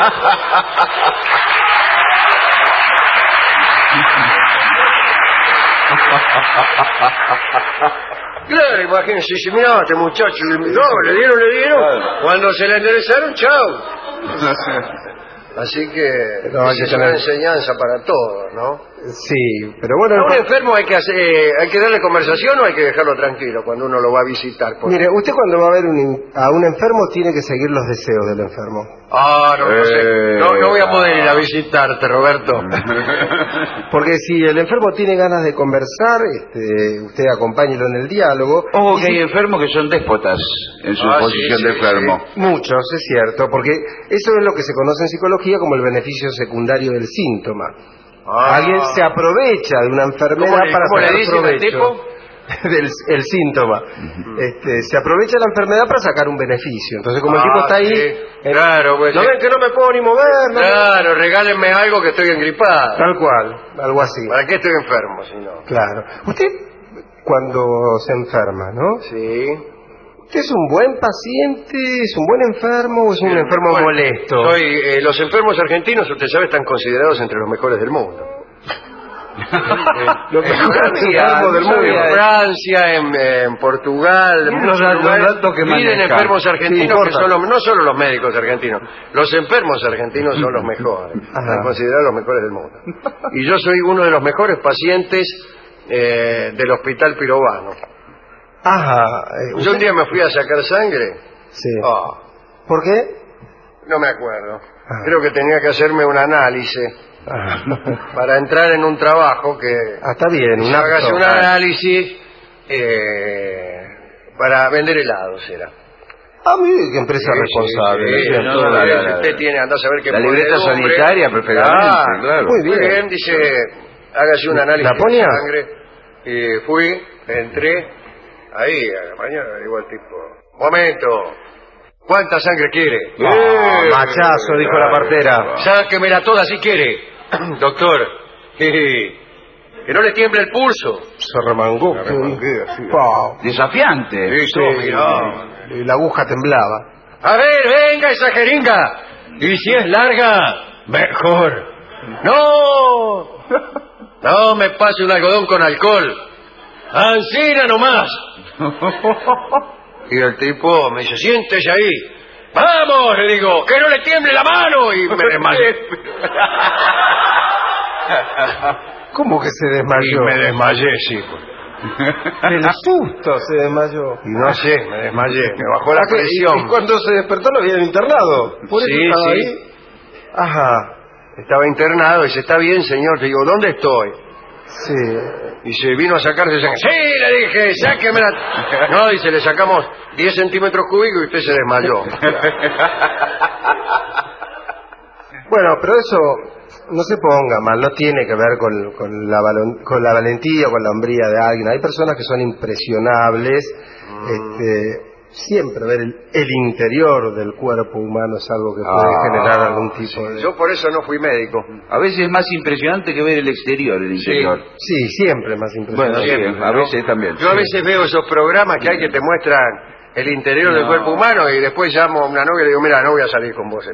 Claro, imagínense, dice, mirá, este muchacho, no, le dieron, Claro. cuando se le enderezaron, chao. Así que No, hay que esa es una tener- enseñanza para todos, ¿no? Sí, pero bueno... A un enfermo hay que darle conversación o hay que dejarlo tranquilo cuando uno lo va a visitar. Mire, usted cuando va a ver a un enfermo tiene que seguir los deseos del enfermo. No sé. No voy a poder ir a visitarte, Roberto. Porque si el enfermo tiene ganas de conversar, usted acompáñelo en el diálogo. Ojo que hay enfermos que son déspotas en su posición de enfermo. Sí. Muchos, es cierto, porque eso es lo que se conoce en psicología como el beneficio secundario del síntoma. Alguien se aprovecha de una enfermedad para sacar provecho del síntoma. Se aprovecha la enfermedad para sacar un beneficio. Entonces, como el tipo está ahí, claro, pues, no ven que no me puedo ni mover. Claro, regálenme algo que estoy engripado. Tal cual, algo así. ¿Para qué estoy enfermo si no? Claro. Usted, cuando se enferma, ¿no? Sí. ¿Usted es un buen paciente, es un buen enfermo o es un enfermo molesto? Los enfermos argentinos, usted sabe, están considerados entre los mejores del mundo. Los mejores enfermos del mundo. En Francia, en Portugal, en muchos lugares viven enfermos argentinos que son no solo los médicos argentinos, los enfermos argentinos son los mejores, están considerados los mejores del mundo. Y yo soy uno de los mejores pacientes del Hospital Pirovano. Yo un día me fui a sacar sangre. Sí. ¿Por qué? No me acuerdo. Creo que tenía que hacerme un análisis para entrar en un trabajo que... está bien. Hágase un análisis para vender helados, era. Mire qué empresa responsable. Usted tiene, anda a saber qué... La libreta sanitaria, perfectamente, claro. Muy bien, dice, hágase un análisis de sangre. Y fui, entré... Ahí, a la mañana, digo al tipo, momento, ¿cuánta sangre quiere? Machazo, dijo la partera. Sáquemela toda si quiere, doctor. Que no le tiemble el pulso. Se remangó. Desafiante. Sí, mirá. La aguja temblaba. A ver, venga esa jeringa. Y si es larga, mejor. No me pase un algodón con alcohol. ¡Ancina nomás! Y el tipo me dice, siéntese ahí. ¡Vamos! Le digo, que no le tiemble la mano. Y me desmayé. ¿Cómo que se desmayó? Y me desmayé, sí. Del susto se desmayó. Y no sé, me desmayé, me bajó la presión. ¿Y cuando se despertó lo habían internado? ¿Por eso estaba ahí? Estaba internado y dice, está bien, señor. Le digo, ¿dónde estoy? Sí. Y se vino a sacarse sangre. Sí, le dije, sáquemela. No, dice, le sacamos 10 centímetros cúbicos y usted se desmayó. Bueno, pero eso no se ponga mal, no tiene que ver con la valentía o con la hombría de alguien. Hay personas que son impresionables. Siempre ver el interior del cuerpo humano es algo que puede generar algún tipo de... Yo por eso no fui médico. A veces es más impresionante que ver el exterior, el interior. Sí, siempre más impresionante. Bueno, siempre, a veces también. Yo a veces veo esos programas que hay que te muestran el interior del cuerpo humano y después llamo a una novia y le digo, mira, no voy a salir con vos.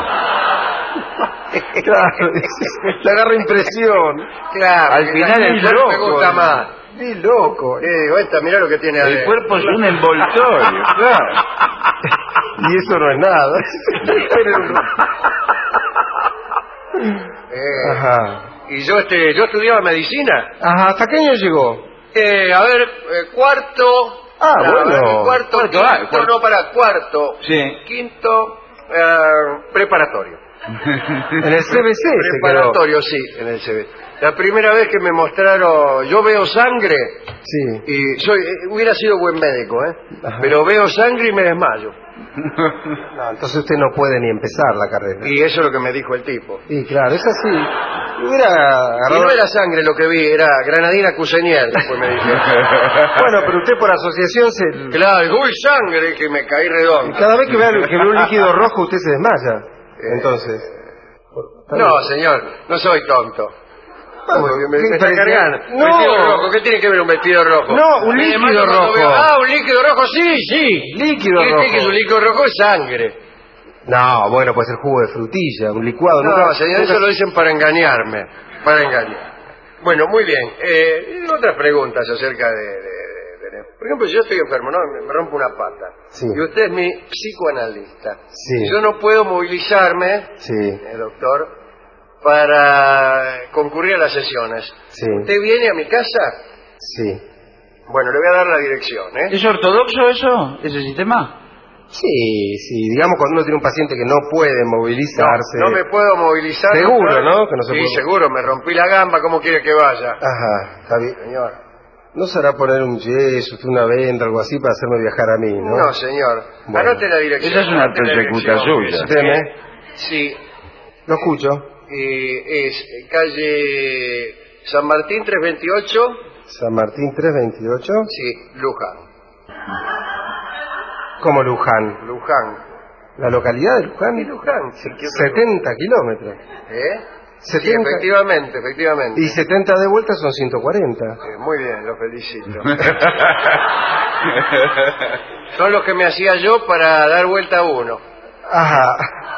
Claro, le agarra impresión. Claro, al final el cuerpo me gusta más. Ni loco. Digo, mirá lo que tiene adentro. El cuerpo es un envoltorio, claro. Y eso no es nada. Y yo estudiaba medicina. ¿Hasta qué año llegó? Cuarto. Bueno. Cuarto. Sí. Quinto, preparatorio. En el CBC. Preparatorio, sí, en el CBC. La primera vez que me mostraron, yo veo sangre, y hubiera sido buen médico, pero veo sangre y me desmayo. No, entonces usted no puede ni empezar la carrera. Y eso es lo que me dijo el tipo. Sí, claro, es así. Y no era sangre lo que vi, era granadina Cuseniel, después me dijo. Bueno, pero usted por asociación Claro, uy, sangre, que me caí redondo. Y cada vez que ve un líquido rojo usted se desmaya. Entonces... No, señor, no soy tonto. Me está cargando. No. Vestido rojo, ¿qué tiene que ver un vestido rojo? No, un líquido rojo. Un líquido rojo, sí. Líquido rojo. ¿Qué es un líquido rojo? Es sangre. No, bueno, puede ser jugo de frutilla, un licuado. No, señor, eso lo dicen para engañarme. Bueno, muy bien. Otras preguntas acerca de... Por ejemplo, si yo estoy enfermo, ¿no? Me rompo una pata. Sí. Y usted es mi psicoanalista. Sí. Yo no puedo movilizarme, Sí. doctor, para concurrir a las sesiones. Sí. ¿Usted viene a mi casa? Sí. Bueno, le voy a dar la dirección, ¿eh? ¿Es ortodoxo eso, ese sistema? Sí, digamos cuando uno tiene un paciente que no puede movilizarse. No me puedo movilizar. Seguro, ¿no? Que no se sí, puede... seguro, me rompí la gamba, ¿cómo quiere que vaya? Ajá, está bien. Señor. ¿No será poner un yeso, una venda, algo así para hacerme viajar a mí, no? No, señor. Bueno. Anote la dirección. Esa es una anote la persecuta dirección, suya. Deme. Sí, Lo escucho. es calle San Martín 328, San Martín 328. sí, Luján. Como Luján. Luján. ¿La localidad de Luján? Sí, Luján. Sí, ¿qué otra 70 kilómetros. cosa? ¿Eh? Sí, 70. efectivamente. Y 70 de vuelta son 140. Muy bien, lo felicito. Son los que me hacía yo para dar vuelta a uno. Ajá.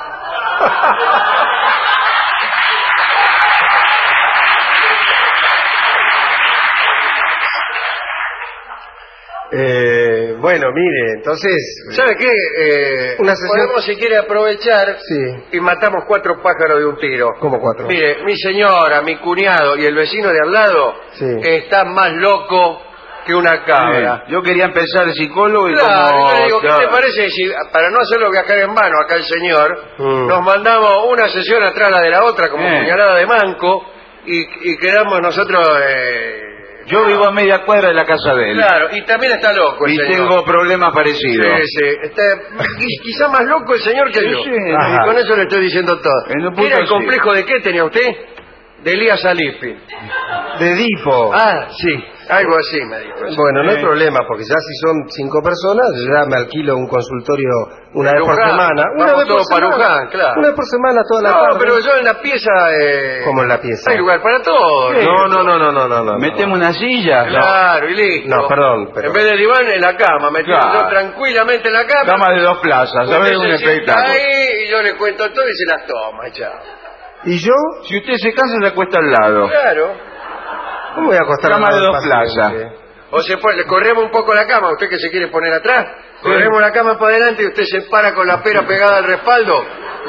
Bueno, mire, entonces... ¿Sabe qué? Una sesión- Podemos, si quiere, aprovechar Sí. y matamos 4 pájaros de un tiro. ¿Cómo 4? Mire, mi señora, mi cuñado y el vecino de al lado Sí. están más locos que una cabra. Yo quería empezar de psicólogo y Claro, como... yo le digo, ¿qué claro, te parece si, para no hacerlo viajar en vano acá el señor, Mm. nos mandamos una sesión atrás la de la otra como Bien. puñalada de manco y quedamos nosotros... Yo vivo a media cuadra de la casa de él. Claro, y también está loco el Y señor. tengo problemas parecidos. Sí, está quizá más loco el señor que yo. Sí, Ajá. Y con eso le estoy diciendo todo. En un ¿Qué era el punto, sí. complejo de qué tenía usted? De Elías Alipi. De Edipo. Ah, sí, algo así me dijo. Bueno, no hay problema, porque ya si son 5 personas, ya me alquilo un consultorio una De vez por Luján. semana. Una Vamos vez por todos para semana. Luján, claro. Una vez por semana, toda la No, tarde. pero yo en la pieza... ¿Cómo en la pieza? Hay lugar para todos. No. Metemos una silla. Claro, y listo. No, perdón, pero... En vez de diván, en la cama. Me quedo Claro. yo tranquilamente en la cama. Cama de 2 plazas, Usted ¿sabes? se Un sienta espectáculo. ahí y yo le cuento todo y se las toma, chao. ¿Y yo? Si usted se cansa, se acuesta al lado. Claro. ¿Cómo voy a acostar Cama al de lado 2 del paciente? plazas. O se pone, le corremos un poco la cama, usted que se quiere poner atrás, corremos la cama para adelante y usted se para con la pera pegada al respaldo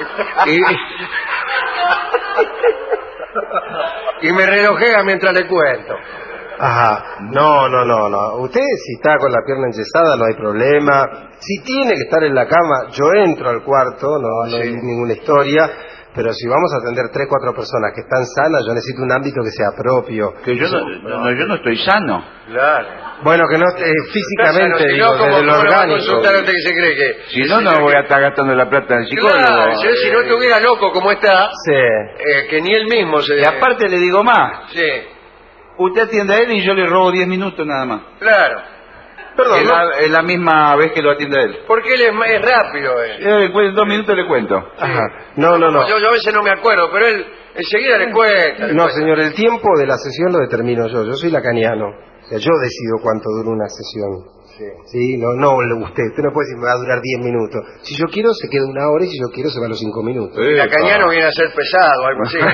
y me relojea mientras le cuento. Ajá, no. Usted si está con la pierna enyesada no hay problema. Si tiene que estar en la cama, yo entro al cuarto, no hay ninguna historia. Pero si vamos a atender 3, 4 personas que están sanas, yo necesito un ámbito que sea propio. Que yo no estoy sano. Claro. Bueno, que no físicamente, Si digo, no, ¿cómo desde lo lo va a orgánico. consultar usted que se cree que? Si no, no voy a estar gastando la plata del psicólogo. Claro, si no estuviera loco como está, Sí. que ni él mismo se... Y aparte le digo más. Sí, Usted atiende a él y yo le robo 10 minutos nada más. claro. Perdón, Es la misma vez que lo atiende a él. Porque él es rápido, Después de 2 minutos le cuento. Ajá. No. Yo a veces no me acuerdo, pero él enseguida le cuenta. No, señor, el tiempo de la sesión lo determino yo. Yo soy lacaniano. O sea, yo decido cuánto dura una sesión. Sí, no usted. Usted no puede decir me va a durar 10 minutos. Si yo quiero, se queda 1 hora y si yo quiero, se va a los 5 minutos. La cañano viene a ser pesado, algo así.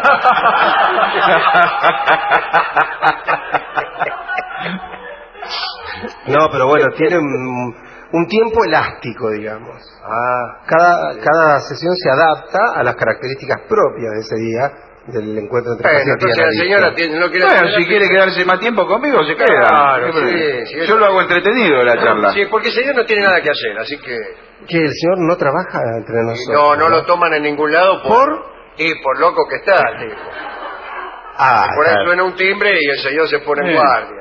No, pero bueno, tiene un tiempo elástico, digamos. Cada sesión se adapta a las características propias de ese día, del encuentro entre Bueno, paciente y entonces la analista. señora no quiere... Bueno, si quiere quedarse más tiempo conmigo, se queda. Claro, ¿Qué problema? sí, Yo lo hago entretenido la charla. Sí, porque el señor no tiene nada que hacer, así que... Que el señor no trabaja entre nosotros. No lo toman en ningún lado y por loco que está el tipo. Por ahí claro. suena un timbre y el señor se pone en guardia.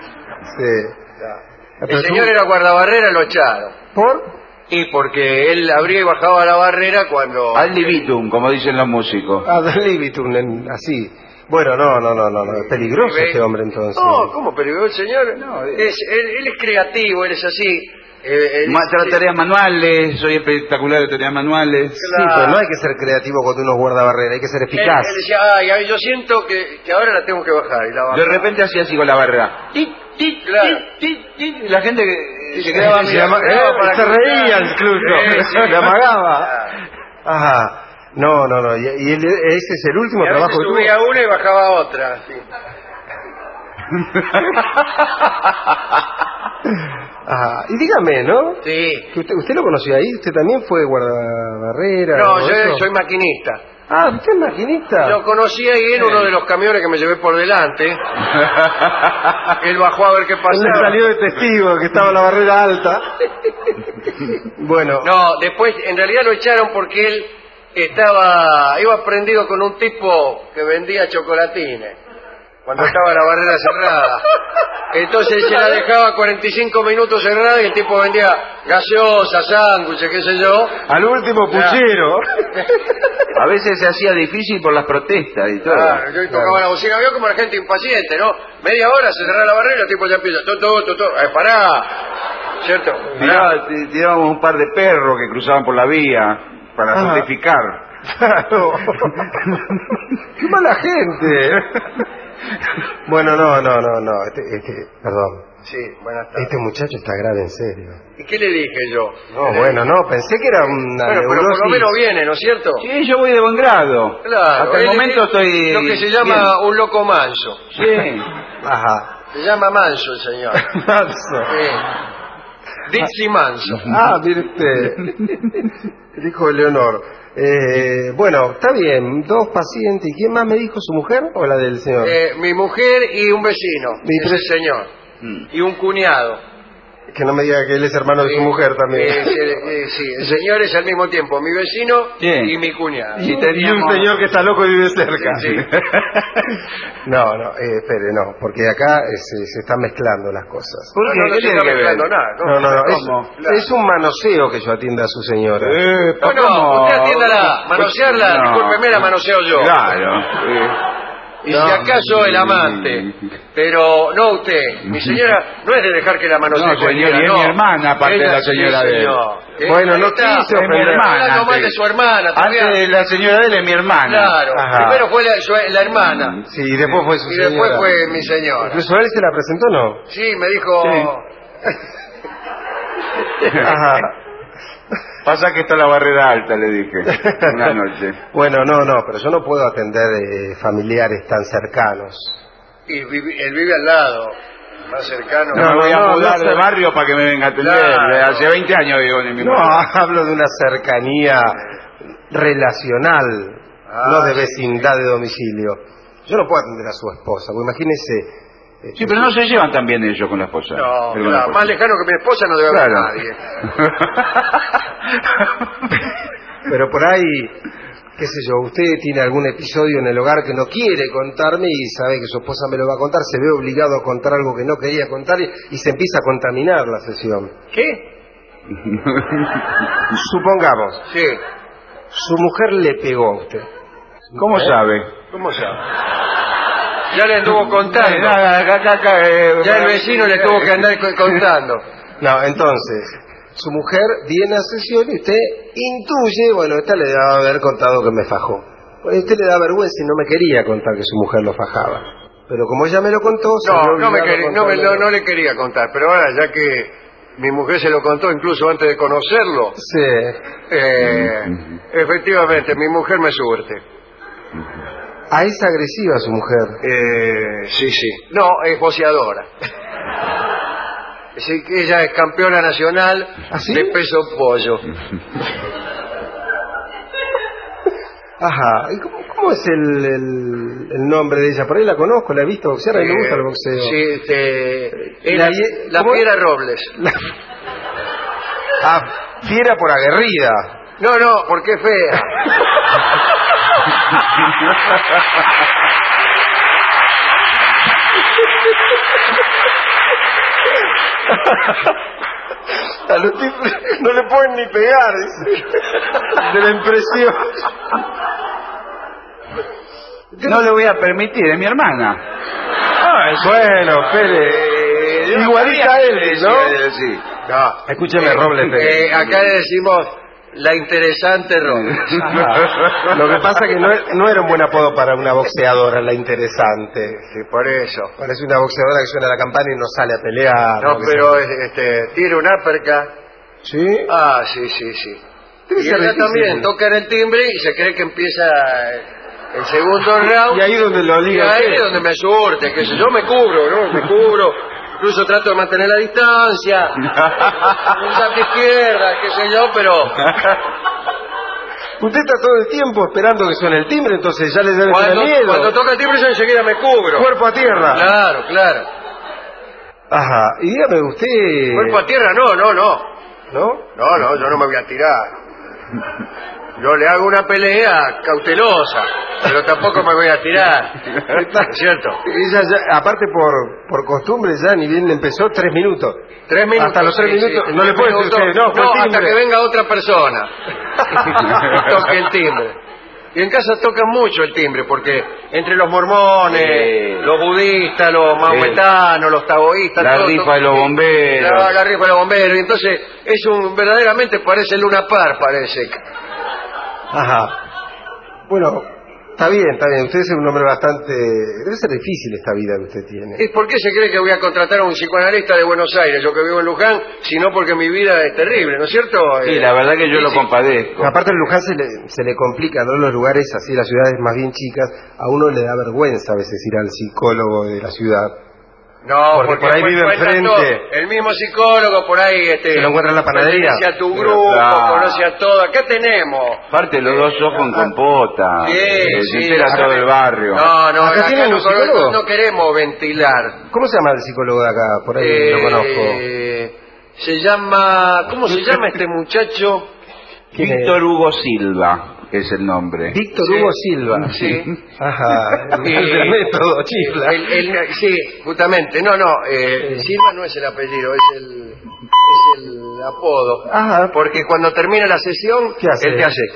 Sí. El señor era guardabarrera, lo echaron. ¿Por? Y porque él abría y bajaba la barrera cuando... Al libitum, como dicen los músicos. Ad libitum, así. Bueno, no. Es peligroso este hombre entonces. No, ¿cómo peligroso el señor? No, él es creativo, él es así. Tareas manuales, soy espectacular de tareas manuales. Sí, pero no hay que ser creativo cuando uno guarda barrera, hay que ser eficaz. Él decía, ay, yo siento que ahora la tengo que bajar. Y la bajaba. De repente hacía así con la barrera. Tic, tic, Claro. tic, tic. Y la gente que se quedaba mirando. Se reía incluso, Sí. le amagaba. Ajá. No. Y ese es el último Y a trabajo veces que tuvo. subía una y bajaba otra. Sí. Ajá. Y dígame, ¿no? Sí. Que usted lo conoció ahí, usted también fue guardabarrera. No, ¿o yo eso? soy maquinista. Ah, usted es maquinista. Lo conocí ahí en uno de los camiones que me llevé por delante. Él bajó a ver qué Él le pasaba. salió de testigo que estaba en la barrera alta. Bueno. No, después en realidad lo echaron porque él iba prendido con un tipo que vendía chocolatines cuando estaba la barrera cerrada. Entonces se la dejaba 45 minutos cerrada y el tipo vendía gaseosa, sándwiches, qué sé yo. Al último puchero. A veces se hacía difícil por las protestas y todo. Claro, yo tocaba la bocina, vio como la gente impaciente, ¿no? Media hora se cerraba la barrera, el tipo ya empieza, pará, ¿cierto? Tirábamos un par de perros que cruzaban por la vía para justificar. Claro. ¡Qué mala gente! Bueno, no. Perdón. Sí, buenas tardes. Este muchacho está grave, en serio. ¿Y qué le dije yo? No, bueno, no, pensé que era una Bueno, pero por lo neurosis. menos viene, ¿no es cierto? Sí, yo voy de buen grado. Claro. Hasta el él momento es estoy... lo que se llama bien. un loco manso. Sí. Ajá. Se llama Manso el señor. Manso. Sí. Dixie Manso. Ah, mire usted. El hijo de Leonor. Bueno, está bien, 2 pacientes. ¿Y quién más me dijo? ¿Su mujer o la del señor? Mi mujer y un vecino, Mi ese señor. Y un cuñado. Que no me diga que él es hermano de su mujer también. Sí, el señor es al mismo tiempo mi vecino Sí. y mi cuñado. Sí, Y un señor que está loco y vive cerca. Sí. No, espere, no, porque acá se están mezclando las cosas. ¿Por qué? No ¿Qué se tiene está que ver? mezclando nada. No, ¿Cómo? es un manoseo que yo atienda a su señora. No, usted atiéndala, manosearla, discúlpeme, la manoseo yo. Claro. Y si acaso el amante, pero no usted. Mi señora no es de dejar que la manosee No, señor, cualquiera, y es no. mi hermana, aparte de la Sí, señora de él. señor. Bueno, no Está, quise Es mi ofender. hermana. hablando mal antes. de su hermana todavía. Antes la señora de él es mi hermana. Claro, Ajá. primero fue la hermana Sí, y después fue su y señora. después fue mi señora. Incluso él se la presentó, ¿no? Sí, me dijo... Ajá. Pasa que está en la barrera alta, le dije, una noche. Bueno, no, pero yo no puedo atender familiares tan cercanos. Y él vive al lado, más cercano. No me voy a mudar sé. de barrio para que me venga a atender. Claro. Hace 20 años vivo en mi No, barrio. hablo de una cercanía relacional, no de sí. vecindad de domicilio. Yo no puedo atender a su esposa, porque imagínese... Sí, pero no se llevan tan bien ellos con la esposa. No, Él con la claro, esposa. más lejano que mi esposa no debe haber Claro. nadie. Pero por ahí, qué sé yo, usted tiene algún episodio en el hogar que no quiere contarme y sabe que su esposa me lo va a contar, se ve obligado a contar algo que no quería contar y se empieza a contaminar la sesión. ¿Qué? Supongamos, Sí. su mujer le pegó a usted. ¿Cómo sabe? ¿Cómo sabe? Ya le anduvo contando. Ya Ya el vecino le tuvo que andar contando. No, entonces, su mujer viene a sesión y usted intuye, bueno, esta le debe haber contado que me fajó. Pues a usted le da vergüenza y no me quería contar que su mujer lo fajaba. Pero como ella me lo contó... se vio obligado a No le quería contar, pero ahora ya que mi mujer se lo contó incluso antes de conocerlo, Sí. efectivamente, mi mujer me surte. Ah, es agresiva su mujer. Sí. No, es boxeadora. Es decir, que ella es campeona nacional ¿Ah, sí? de peso pollo. Ajá. ¿Y cómo es el nombre de ella? Por ahí la conozco, la he visto boxear, a mí me gusta el boxeo. Sí, la ¿cómo es? Fiera Robles. Fiera por aguerrida. No, porque es fea. A los tipos no le pueden ni pegar, dice. De la impresión. No le voy a permitir, es mi hermana. Bueno, espere. Igualita a él, ¿no? Sí. No. Escúcheme, Robles. Acá le decimos la interesante Robles. Lo que pasa que no era un buen apodo para una boxeadora, la interesante. Sí, por eso. Parece una boxeadora que suena la campana y no sale a pelear. No, lo que pero sea. tira un uppercut. ¿Sí? Ah, sí. Debe Y ser ella difícil. también toca en el timbre y se cree que empieza el segundo round. Y ahí donde lo Y liga ahí usted. es donde me surte, que yo me cubro, ¿no? Me cubro. Incluso trato de mantener la distancia. Usar de izquierda, qué sé yo, pero... Usted está todo el tiempo esperando que suene el timbre, entonces ya le debe tener miedo. Cuando toca el timbre yo enseguida me cubro. Cuerpo a tierra. Claro, claro. Ajá. Y dígame usted... Cuerpo a tierra, no. ¿No? No, yo no me voy a tirar. Yo le hago una pelea cautelosa, pero tampoco me voy a tirar. ¿Es cierto? Ella ya, aparte por costumbre, ya ni bien empezó, 3 minutos. 3 minutos. Hasta los 3 minutos. Sí, no le puede decir usted, no, no, hasta que venga otra persona. Y toque el timbre. Y en casa tocan mucho el timbre, porque entre los mormones, los budistas, los maometanos, los taoístas... La rifa de los bomberos. La rifa de los bomberos. Y entonces verdaderamente parece Luna Park, parece. Ajá. Bueno, está bien. Usted es un hombre bastante... Debe ser difícil esta vida que usted tiene. ¿Y por qué se cree que voy a contratar a un psicoanalista de Buenos Aires, yo que vivo en Luján, sino porque mi vida es terrible, ¿no es cierto? Sí, la verdad que yo lo compadezco. Aparte en Luján se le complica, ¿no? Los lugares así, las ciudades más bien chicas, a uno le da vergüenza a veces ir al psicólogo de la ciudad. No, porque por ahí vive enfrente. El mismo psicólogo por ahí se lo encuentra en la panadería. Conoce a tu grupo, conoce a todo. ¿Qué tenemos? Aparte los dos ojos con compota. Se Sí, entera todo el barrio. No, ¿Acá tienen un psicólogo? no queremos ventilar. ¿Cómo se llama el psicólogo de acá? Por ahí lo conozco. Se llama... ¿Cómo se llama este muchacho? Víctor Hugo Silva es el nombre. Víctor Hugo Silva. Sí. Ajá. El método chifla. Sí, justamente. No, Silva no es el apellido, es el apodo. Ajá. Porque cuando termina la sesión, ¿qué hace? él te hace...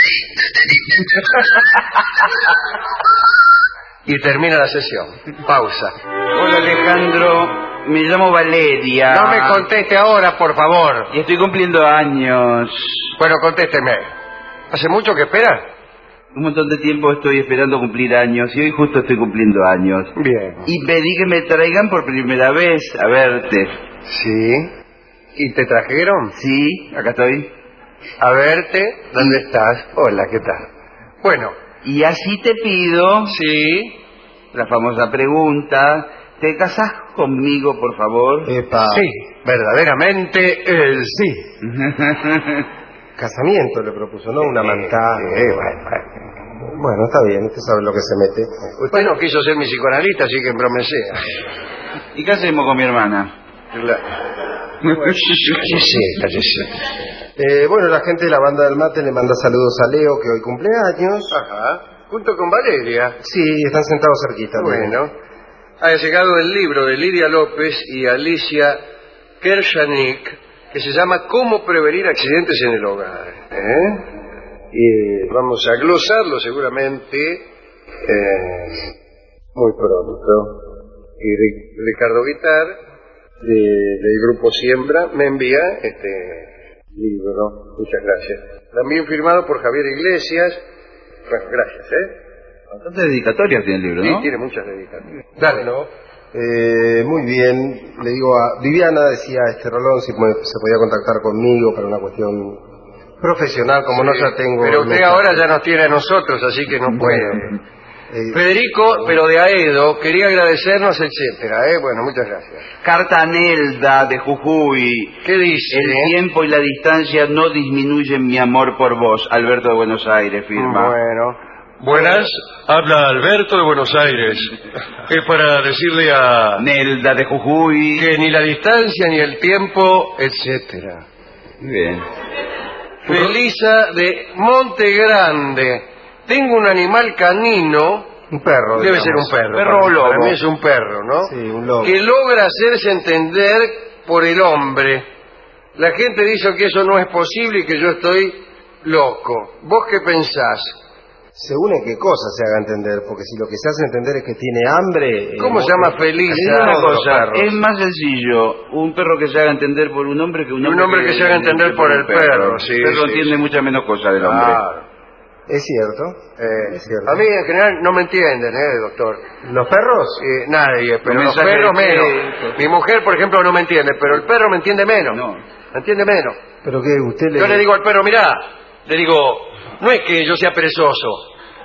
y termina la sesión. Pausa. Hola Alejandro, me llamo Valeria. No me conteste ahora, por favor. Y estoy cumpliendo años. Bueno, contésteme. ¿Hace mucho que espera? Un montón de tiempo estoy esperando cumplir años y hoy justo estoy cumpliendo años. Bien. Y pedí que me traigan por primera vez a verte. Sí. ¿Y te trajeron? Sí, acá estoy. A verte. ¿Dónde estás? Hola, ¿qué tal? Bueno. Y así te pido... Sí. La famosa pregunta... ¿Te casás conmigo, por favor? Epa. Sí, verdaderamente sí. Casamiento le propuso, ¿no? Una mantada. Bueno, está bien, usted sabe lo que se mete. Usted no quiso ser mi psicoanalista, así que bromesea. ¿Y qué hacemos con mi hermana? Cállese. Bueno, la gente de la banda del mate le manda saludos a Leo, que hoy cumple años. Ajá. Junto con Valeria. Sí, están sentados cerquita. Bueno. Ha llegado el libro de Lidia López y Alicia Kershanik, que se llama ¿Cómo prevenir accidentes en el hogar? Y vamos a glosarlo seguramente muy pronto. Y Ricardo Guitar, del grupo Siembra, me envía este libro. Muchas gracias. También firmado por Javier Iglesias. Bueno, gracias, Bastantes dedicatorias tiene el libro, ¿no? Sí, tiene muchas dedicatorias. Dale. Bueno, muy bien. Le digo a Viviana, decía Rolón, si se podía contactar conmigo para una cuestión profesional, como no ya tengo... Pero usted ahora ya nos tiene a nosotros, así que no puede. Federico, pero de Aedo, quería agradecernos, etcétera. Bueno, muchas gracias. Carta a Nelda de Jujuy. ¿Qué dice? El tiempo y la distancia no disminuyen mi amor por vos. Alberto de Buenos Aires firma. Bueno. Buenas, habla Alberto de Buenos Aires. Es para decirle a... Nelda de Jujuy. Que ni la distancia ni el tiempo, etcétera. Muy bien. Felisa de Monte Grande. Tengo un animal canino. Un perro. Debe digamos. ser un perro. Perro o lobo. Para mí es un perro, ¿no? Sí, un lobo. Que logra hacerse entender por el hombre. La gente dice que eso no es posible y que yo estoy loco. ¿Vos qué pensás? Según en qué cosa se haga entender, porque si lo que se hace entender es que tiene hambre... ¿Cómo se llama Felisa? Digo una Todos los cosa, perros. es más sencillo un perro que se haga entender por un hombre que un hombre, que se haga entender por el perro, sí, El perro sí, entiende sí. muchas menos cosas del hombre. Claro. Es cierto, es cierto. A mí en general no me entienden, doctor. ¿Los perros? Nadie, pero los mensajes perros de menos. texto. Mi mujer, por ejemplo, no me entiende, pero el perro me entiende menos. No. Me entiende menos. ¿Pero qué? ¿Usted le...? Yo le digo al perro, mirá, le digo, no es que yo sea perezoso,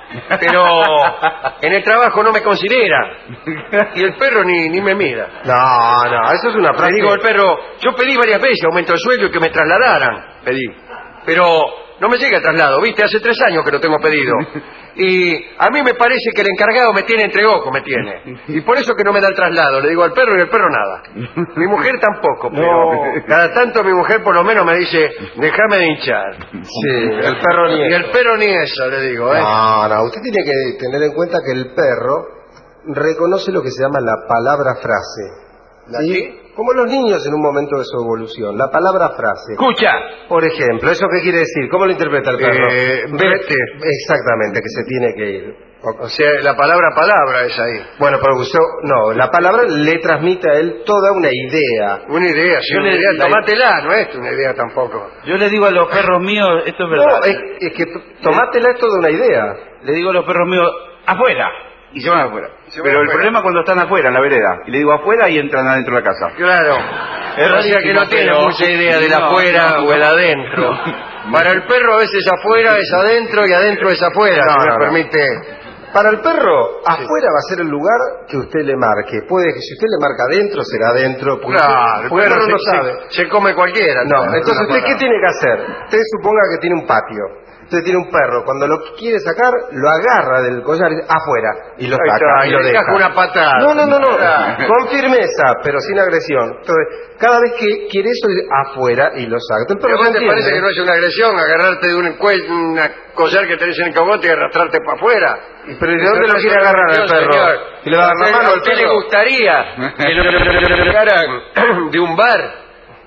pero en el trabajo no me considera. Y el perro ni me mira. No, eso es una Le frase. digo al perro, yo pedí varias veces aumento de sueldo y que me trasladaran. Pedí. Pero no me llega el traslado, ¿viste? Hace 3 años que lo tengo pedido. Y a mí me parece que el encargado me tiene entre ojos, me tiene. Y por eso que no me da el traslado. Le digo al perro y el perro nada. Mi mujer tampoco, pero cada tanto mi mujer por lo menos me dice, déjame de hinchar. Sí, el perro ni Y eso. el perro ni eso, le digo, ¿eh? No, usted tiene que tener en cuenta que el perro reconoce lo que se llama la palabra frase. ¿La ¿Sí? qué? Como los niños en un momento de su evolución. La palabra frase. Escucha. Por ejemplo, ¿eso qué quiere decir? ¿Cómo lo interpreta el perro? Vete. Exactamente, que se tiene que ir. O sea, la palabra es ahí. Bueno, pero usted, no, la palabra le transmite a él toda una idea. Una idea, sí, Yo una le- idea, la- tomátela, no es una idea tampoco. Yo le digo a los perros míos, esto es verdad. No, es que tomátela es toda una idea. Le digo a los perros míos, afuera. Y se van afuera. Se van Pero el afuera. problema es cuando están afuera, en la vereda. Y le digo afuera y entran adentro de la casa. Claro. Es O sea que no rarísimo, tiene pero- mucha idea del No, afuera no, o el no. adentro. Para el perro a veces afuera es adentro y adentro es afuera, No, si me no, no. permite. Para el perro, afuera va a ser el lugar que usted le marque. Puede que si usted le marca adentro, será adentro. Porque Claro, el porque perro no se, sabe. se come cualquiera. No, entonces Una usted ¿qué parada. tiene que hacer? Usted suponga que tiene un patio. Usted tiene un perro. Cuando lo quiere sacar, lo agarra del collar y dice, afuera. Y lo Ahí saca está, y y lo le deja. encaja una patada. No. Claro. Con firmeza, pero sin agresión. Entonces, cada vez que quiere eso, dice, afuera y lo saca. Entonces, el ¿Pero perro vos te entiende. parece que no es una agresión agarrarte de una collar que tenés en el cogote y arrastrarte para afuera? Pero ¿y de dónde lo quiere agarrar el perro? Señor. ¿Y le va a dar la mano ¿A al usted le perro? gustaría que lo agarran de un bar?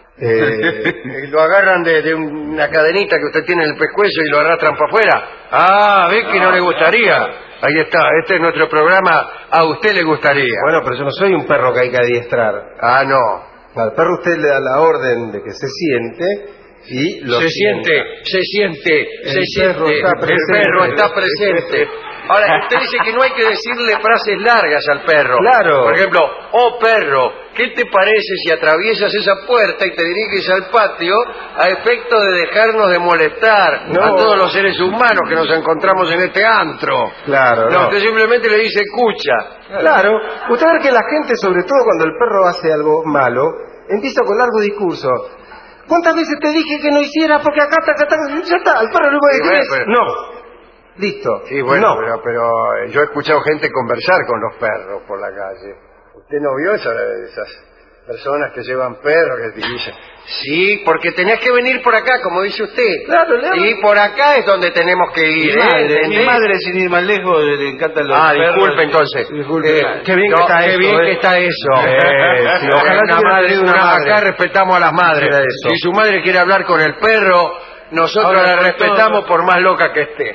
Lo agarran de una cadenita que usted tiene en el pescuezo y lo arrastran para afuera. Ah, ¿ves que no le gustaría? Ahí está, este es nuestro programa, a usted le gustaría. Bueno, pero yo no soy un perro que hay que adiestrar. Ah, no. Al perro usted le da la orden de que se siente y lo Se sienta. siente. El perro está El presente. perro está presente. Ahora, usted dice que no hay que decirle frases largas al perro. Claro. Por ejemplo, oh perro, ¿qué te parece si atraviesas esa puerta y te diriges al patio a efecto de dejarnos de molestar No. a todos los seres humanos que nos encontramos en este antro? Claro, No, no. usted simplemente le dice escucha. Claro. Usted ve que la gente, sobre todo cuando el perro hace algo malo, empieza con largo discurso. ¿Cuántas veces te dije que no hicieras? Porque acá ya está, el perro le puede Sí, decir bueno, eso. pero- No. Listo. Sí, bueno, no. pero yo he escuchado gente conversar con los perros por la calle. ¿Usted no vio esas personas que llevan perros que dicen, sí, porque tenés que venir por acá, como dice usted? Claro, le hablo. Y por acá es donde tenemos que ir. Mi ¿entendés? madre, sin ir más lejos, le encantan los Ah, perros. disculpe entonces. Disculpe. Qué bien que está qué eso, bien ¿eh? que está eso. Sí, ojalá Una tuviera madre, tenido una madre. Acá respetamos a las madres. Mira eso. Si su madre quiere hablar con el perro, nosotros Ahora, la con respetamos todo- por más loca que esté.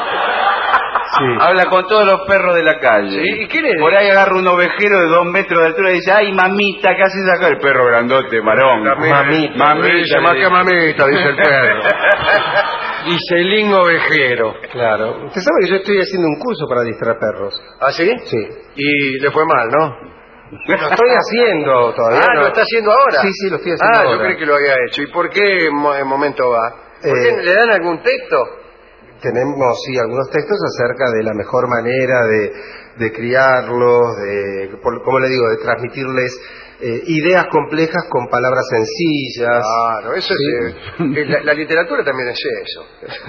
Sí. Habla con todos los perros de la calle. Sí, ¿y qué le Por ahí agarra un ovejero de 2 metros de altura y dice, ay, mamita, ¿qué haces acá? El perro grandote, varón. Mamita. Dice, más que mamita, dice el perro. Dice el lingo ovejero. Claro. Usted sabe que yo estoy haciendo un curso para distraer perros. ¿Ah, sí? Sí. Y le fue mal, ¿no? Lo estoy haciendo todavía. Ah, no. ¿lo está haciendo ahora? Sí, lo estoy haciendo Ah, ahora. yo creí que lo había hecho. ¿Y por qué en momento va? ¿Por qué? Eh, ¿Le dan algún texto? Tenemos, sí, algunos textos acerca de la mejor manera de criarlos, como le digo, de transmitirles ideas complejas con palabras sencillas. Claro, eso Sí. es... la literatura también es eso.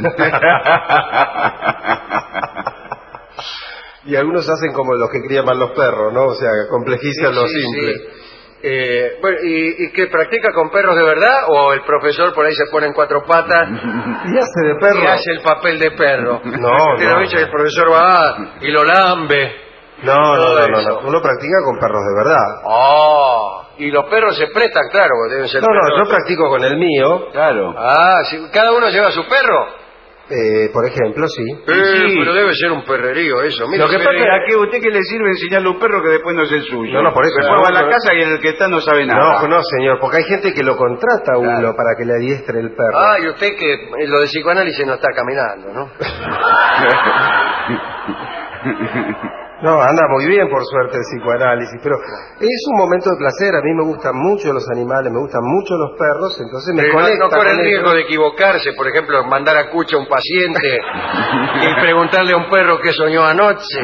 Y algunos hacen como los que crían mal los perros, ¿no? O sea, complejizan lo Sí, simple. sí. Bueno, ¿y qué practica con perros de verdad? ¿O el profesor por ahí se pone en 4 patas Y hace de perro. y hace el papel de perro? No, Usted lo no. ha dicho que el profesor va y lo lambe. No, Todo no. eso. Uno practica con perros de verdad. Oh, y los perros se prestan, claro, porque deben ser No, perros. yo practico con el mío, Claro. Ah, ¿sí? ¿Cada uno lleva su perro? por ejemplo, sí. Sí. Pero debe ser un perrerío eso. Mire, Lo que se pasa ve- es que a usted que le sirve enseñarle a un perro que después no es el suyo. No, por eso. Después va a la No, casa y en el que está no sabe nada. No, señor, porque hay gente que lo contrata a uno Claro. para que le adiestre el perro. Ah, y usted que lo de psicoanálisis no está caminando, ¿no? No, anda muy bien, por suerte, el psicoanálisis, pero es un momento de placer. A mí me gustan mucho los animales, me gustan mucho los perros, entonces me Pero conecta no corre el con riesgo ellos. de equivocarse, por ejemplo, mandar a Cucha a un paciente y preguntarle a un perro qué soñó anoche.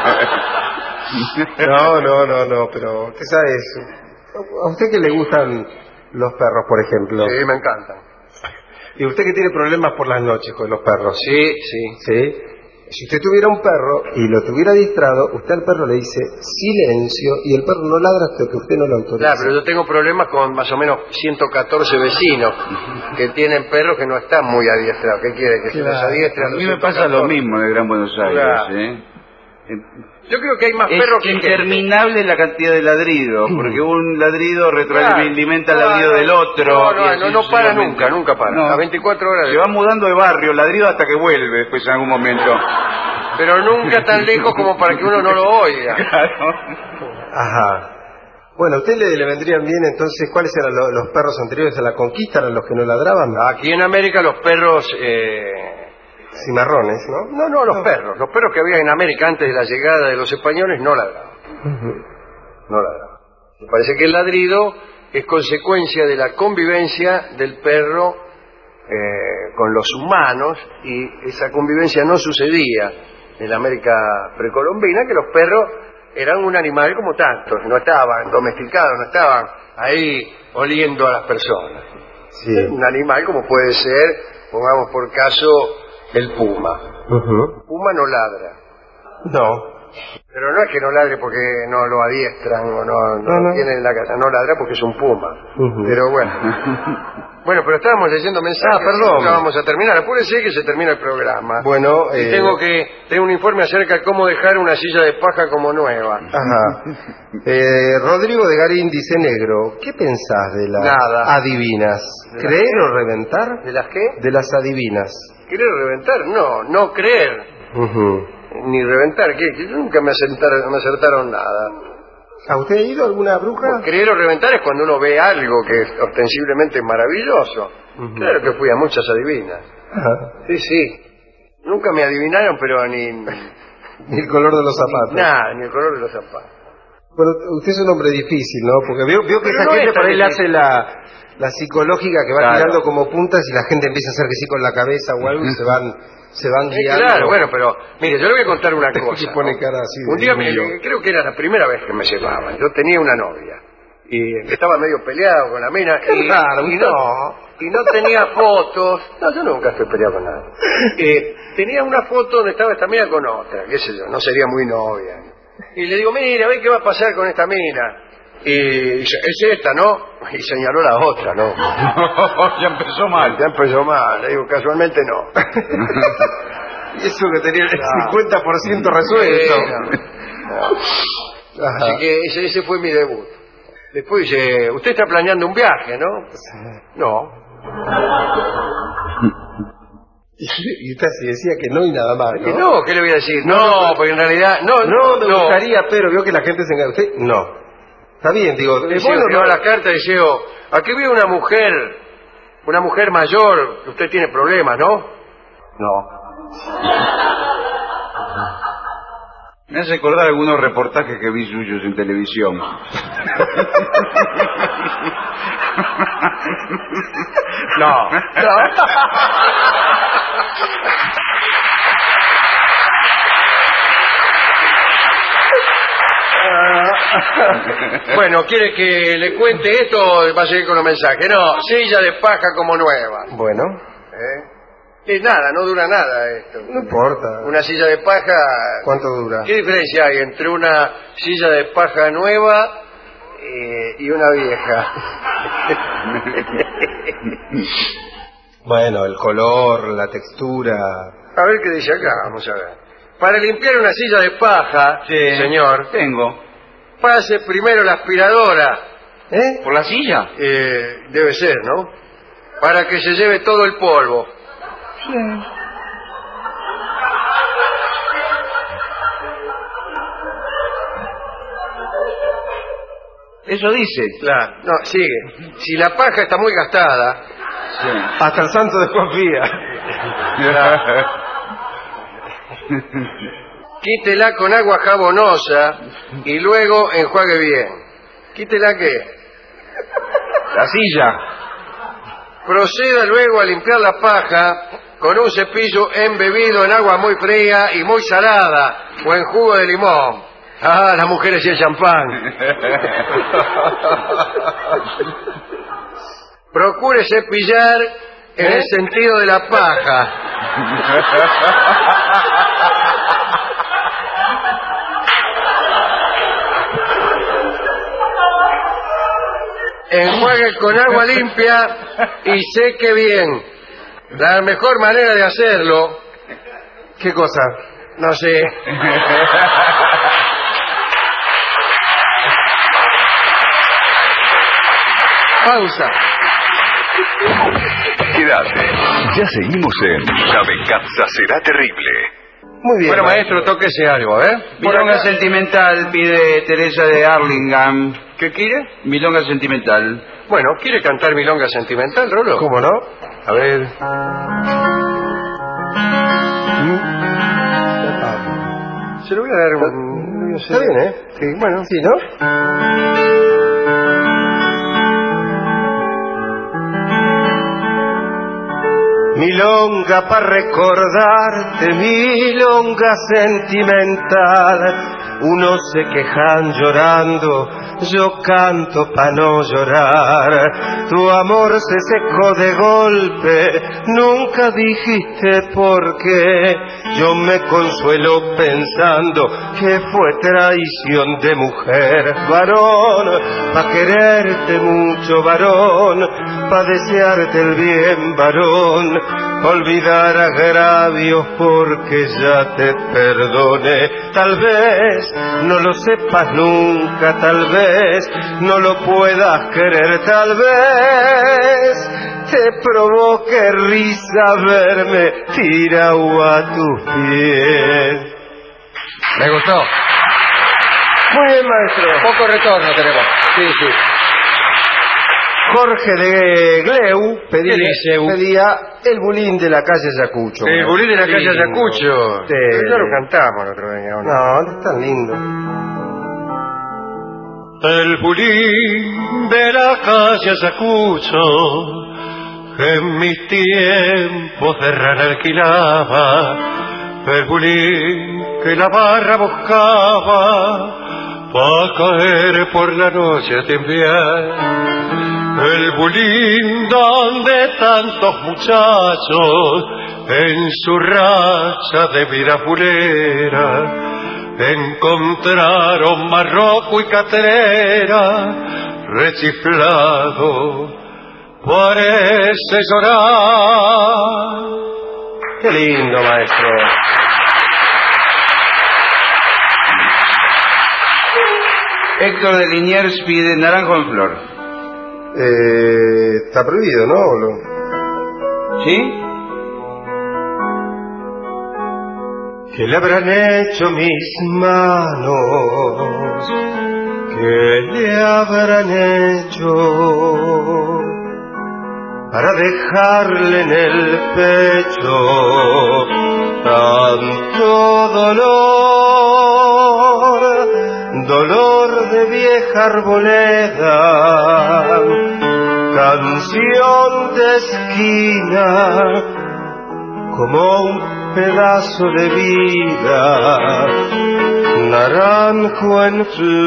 No, pero usted sabe eso. ¿A usted que le gustan los perros, por ejemplo? Sí, me encantan. ¿Y usted que tiene problemas por las noches con los perros? Sí. ¿Sí? Si usted tuviera un perro y lo tuviera distrado, usted al perro le dice silencio y el perro no ladra hasta que usted no lo autorice. Claro, pero yo tengo problemas con más o menos 114 vecinos que tienen perros que no están muy adiestrados. ¿Qué quiere? Que se los adiestren. A mí me pasa lo mismo en el Gran Buenos Aires, Claro. ¿eh? Yo creo que hay más Es perros que gente. interminable la cantidad de ladridos, porque un ladrido retroalimenta el ladrido del otro. y así No para sucesivamente. nunca para. No. A 24 horas. Se va mudando de barrio, ladrido hasta que vuelve después en algún momento. Pero nunca tan lejos como para que uno no lo oiga. Claro. Ajá. Bueno, ¿a usted le vendrían bien entonces cuáles eran los perros anteriores a la conquista? ¿Eran los que no ladraban? Aquí en América los perros... Cimarrones, ¿no? No, los perros. Los perros que había en América antes de la llegada de los españoles no ladraban. No ladraban. Me parece que el ladrido es consecuencia de la convivencia del perro con los humanos, y esa convivencia no sucedía en la América precolombina, que los perros eran un animal como tantos, no estaban domesticados, no estaban ahí oliendo a las personas. Sí. Un animal como puede ser, pongamos por caso, el puma. El puma no ladra. No. Pero no es que no ladre porque no lo adiestran o no tiene en la casa, no ladra porque es un puma. Pero bueno. Bueno, pero estábamos leyendo mensajes. Perdón. Ya vamos a terminar. Apúrese que se termina el programa. Bueno, Y tengo un informe acerca de cómo dejar una silla de paja como nueva. Ajá. Rodrigo de Garín dice: negro, ¿qué pensás de las Nada. adivinas? ¿De las ¿Creer qué? o reventar? ¿De las qué? De las adivinas. ¿Querer reventar? No creer. Ni reventar. ¿Qué? Nunca me acertaron nada. ¿A usted ha ido alguna bruja? Creer o reventar es cuando uno ve algo que es ostensiblemente maravilloso. Claro que fui a muchas adivinas. Ajá. Sí. Nunca me adivinaron, pero ni Ni el color de los zapatos. nada, ni el color de los zapatos. Bueno, usted es un hombre difícil, ¿no? Porque vio que Pero esa no gente es tan por ahí le hace difícil. la psicológica que va Claro. tirando como puntas y la gente empieza a hacer que sí con la cabeza o algo y se van guiando. Claro, bueno, pero mire, yo le voy a contar una cosa. Se pone ¿no? cara así de Un día, niño. creo que era la primera vez que me llevaban. Yo tenía una novia y estaba medio peleado con la mina. Qué raro, y no tenía fotos. No, yo nunca estoy peleado con nadie. Tenía una foto donde estaba esta mina con otra, qué sé yo, no sería muy novia. Y le digo, mira, ve qué va a pasar con esta mina. Y dice, es esta, ¿no? Y señaló la otra, ¿no? Ya empezó mal. Ya empezó mal, le digo, casualmente no. Y eso que tenía el 50% resuelto. No. Así que ese fue mi debut. Después dice, usted está planeando un viaje, ¿no? No. Y usted así decía que no y nada más, Que ¿no? no, ¿qué le voy a decir? No, porque en realidad, No, me gustaría, pero vio que la gente se engaña. ¿Usted? No. Está bien, digo. Bueno, no. la carta dice, aquí vi una mujer mayor, que usted tiene problemas, ¿no? No. Me hace acordar algunos reportajes que vi suyos en televisión. No. Bueno, ¿quiere que le cuente esto o va a seguir con los mensajes? No, silla de paja como nueva. Bueno, Es nada, no dura nada esto. no importa. Una silla de paja... ¿Cuánto dura? ¿Qué diferencia hay entre una silla de paja nueva y una vieja? Bueno, el color, la textura. A ver qué dice acá, vamos a ver. Para limpiar una silla de paja, Sí. señor, Tengo. pase primero la aspiradora. ¿Eh? ¿Por la silla? Debe ser, ¿no? Para que se lleve todo el polvo. Eso dice. Claro. No, sigue. Si la paja está muy gastada, Sí. Hasta el santo desconfía. quítela con agua jabonosa y luego enjuague bien. ¿Quítela qué? La silla. Proceda luego a limpiar la paja con un cepillo embebido en agua muy fría y muy salada o en jugo de limón. Ah, las mujeres y el champán. Procure cepillar en el sentido de la paja. Enjuague con agua limpia y seque bien. La mejor manera de hacerlo... ¿Qué cosa? No sé. Pausa. Quédate. Ya seguimos en La venganza será terrible. Muy bien. Bueno, maestro, tóquese algo, a ver. Milonga sentimental pide Teresa de Arlingham. ¿Qué quiere? Milonga sentimental. Bueno, ¿quiere cantar milonga sentimental, Rolo? ¿Cómo no? A ver. Se lo voy a dar un... Está bien, ¿eh? Sí, bueno. Sí, ¿no? Milonga para recordarte, milonga sentimental. Unos se quejan llorando, yo canto pa' no llorar. Tu amor se secó de golpe, nunca dijiste por qué. Yo me consuelo pensando que fue traición de mujer. Varón, pa' quererte mucho, varón, pa' desearte el bien, varón. Olvidar agravios porque ya te perdone. Tal vez no lo sepas nunca, tal vez no lo puedas querer, tal vez te provoque risa verme tirado a tus pies. Me gustó. Muy bien, maestro. Poco retorno tenemos. Sí, sí. Jorge de Gleu pedía el bulín de la calle Ayacucho. El bulín de la calle Lindo. Ayacucho. Sí. Ya lo cantamos el otro día, ¿o no? No, no es tan lindo. El bulín de la calle Ayacucho, que en mis tiempos de rana alquilaba, el bulín que la barra buscaba, pa' caer por la noche a timbiar. El bulín donde tantos muchachos en su racha de vida fulera encontraron marroco y catrera rechiflado, parece llorar. Qué lindo, maestro. Héctor de Liniers pide naranjo en flor. Está prohibido, ¿no? ¿Sí? ¿Qué le habrán hecho mis manos? ¿Qué le habrán hecho para dejarle en el pecho tanto dolor? Dolor de vieja arboleda, canción de esquina, como un pedazo de vida, naranjo en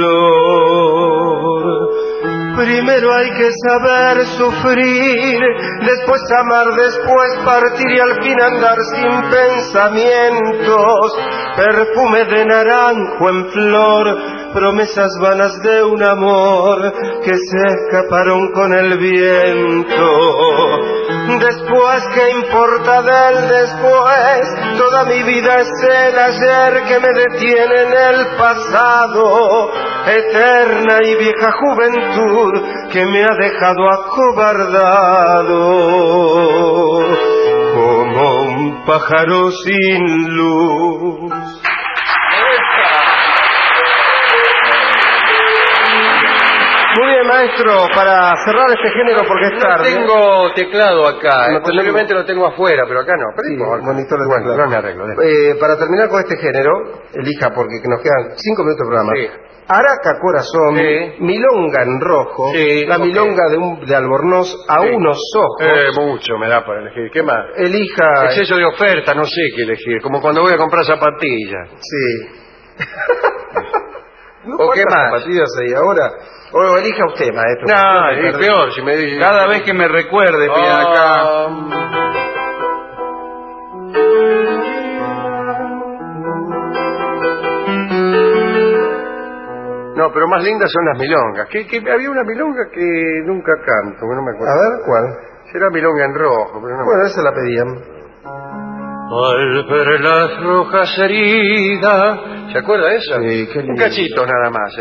flor. Primero hay que saber sufrir, después amar, después partir y al fin andar sin pensamientos. Perfume de naranjo en flor, promesas vanas de un amor que se escaparon con el viento. Después, ¿qué importa del después? Toda mi vida es el ayer que me detiene en el pasado. Eterna y vieja juventud que me ha dejado acobardado como un pájaro sin luz. Muy bien, maestro, para cerrar este género porque es No tarde. tengo teclado acá, No posiblemente lo tengo afuera, pero acá no. Pero Sí, importa. monitor de Bueno, teclado. no me arreglo. déjame. Para terminar con este género, elija porque nos quedan 5 minutos de programa. Sí. Araca Corazón, Sí. Milonga en Rojo, Sí, la ok. milonga de Albornoz a Sí. unos ojos. Mucho me da para elegir. ¿Qué más? Elija... Exceso de oferta, no sé qué elegir. Como cuando voy a comprar zapatillas. Sí. ¿No ¿O qué cuántas más? zapatillas hay ahora? O elija usted, maestro. No, es peor. Si me dice... Cada vez que me recuerde, piden acá. No, pero más lindas son las milongas. Había una milonga que nunca canto, que no me A acuerdo. ver, ¿cuál? Será milonga en rojo, pero no me Bueno, esa la pedían. Al ver las rojas heridas. ¿Se acuerda de esa? Sí, qué Un lindo. cachito nada más,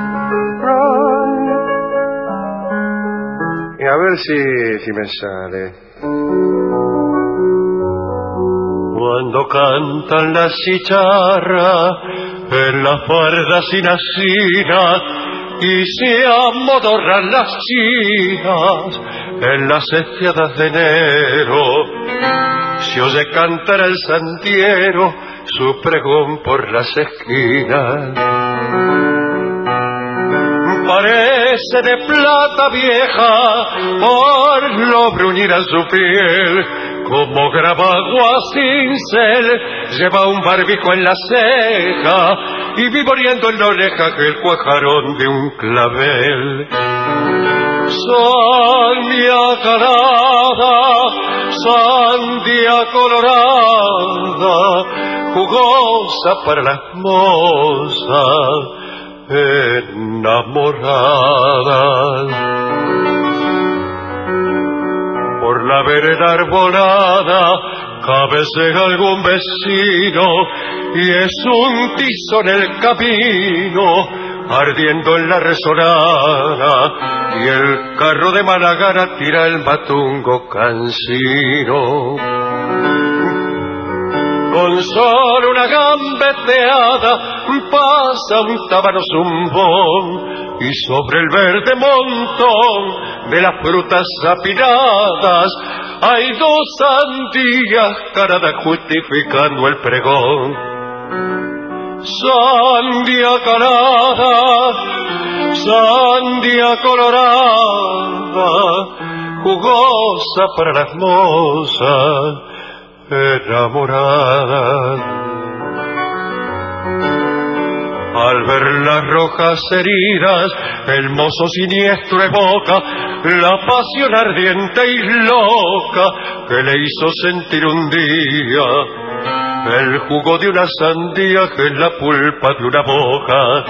Y a ver si me sale. Cuando cantan las chicharras en las fardas y nacinas y se amodorran las chinas en las estiadas de enero, se oye cantar al santiero su pregón por las esquinas. Parece de plata vieja por lo bruñida su piel, como grabagua cincel lleva un barbijo en la ceja y vivoreando en la oreja el cuajarón de un clavel. Sandia calada, sandia colorada, jugosa para las mozas enamoradas. Por la vereda arbolada cabecea algún vecino y es un tizo en el camino ardiendo en la resolana y el carro de mala gana tira el matungo cansino. Con solo una gambeteada pasa un tábano zumbón y sobre el verde montón de las frutas apiladas hay dos sandías caradas justificando el pregón. Sandia calada, sandia colorada, jugosa para las mozas enamoradas. Al ver las rojas heridas, el mozo siniestro evoca la pasión ardiente y loca que le hizo sentir un día el jugo de una sandía que es la pulpa de una boca.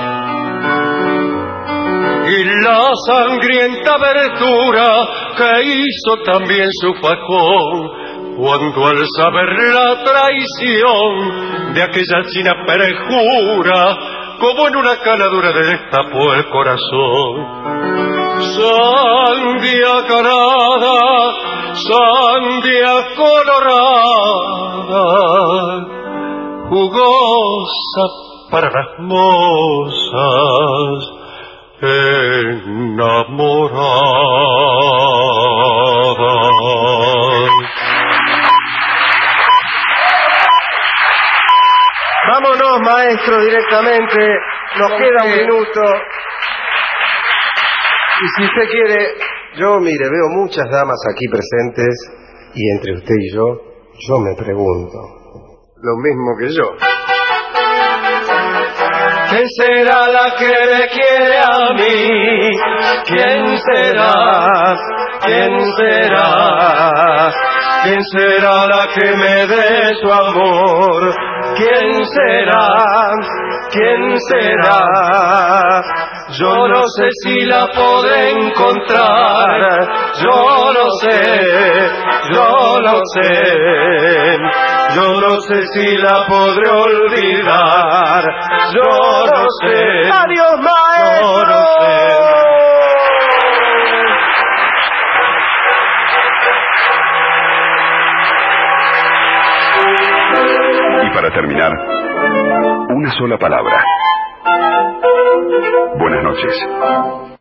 Y la sangrienta abertura que hizo también su fajón cuando al saber la traición de aquella china perjura, como en una caladura le destapó el corazón. Sandia calada, sandia colorada, jugosa para las mozas enamoradas. Vámonos, maestro, directamente. Nos queda un minuto. Y si usted quiere, yo, mire, veo muchas damas aquí presentes y entre usted y yo me pregunto. Lo mismo que yo. ¿Quién será la que me quiere a mí? ¿Quién será? ¿Quién será? ¿Quién será la que me dé su amor? ¿Quién será? ¿Quién será? Yo no sé si la podré encontrar. Yo no sé, yo no sé. Yo no sé si la podré olvidar. Yo no sé. ¡Adiós, maestro! Yo no sé. Y para terminar, una sola palabra. Buenas noches.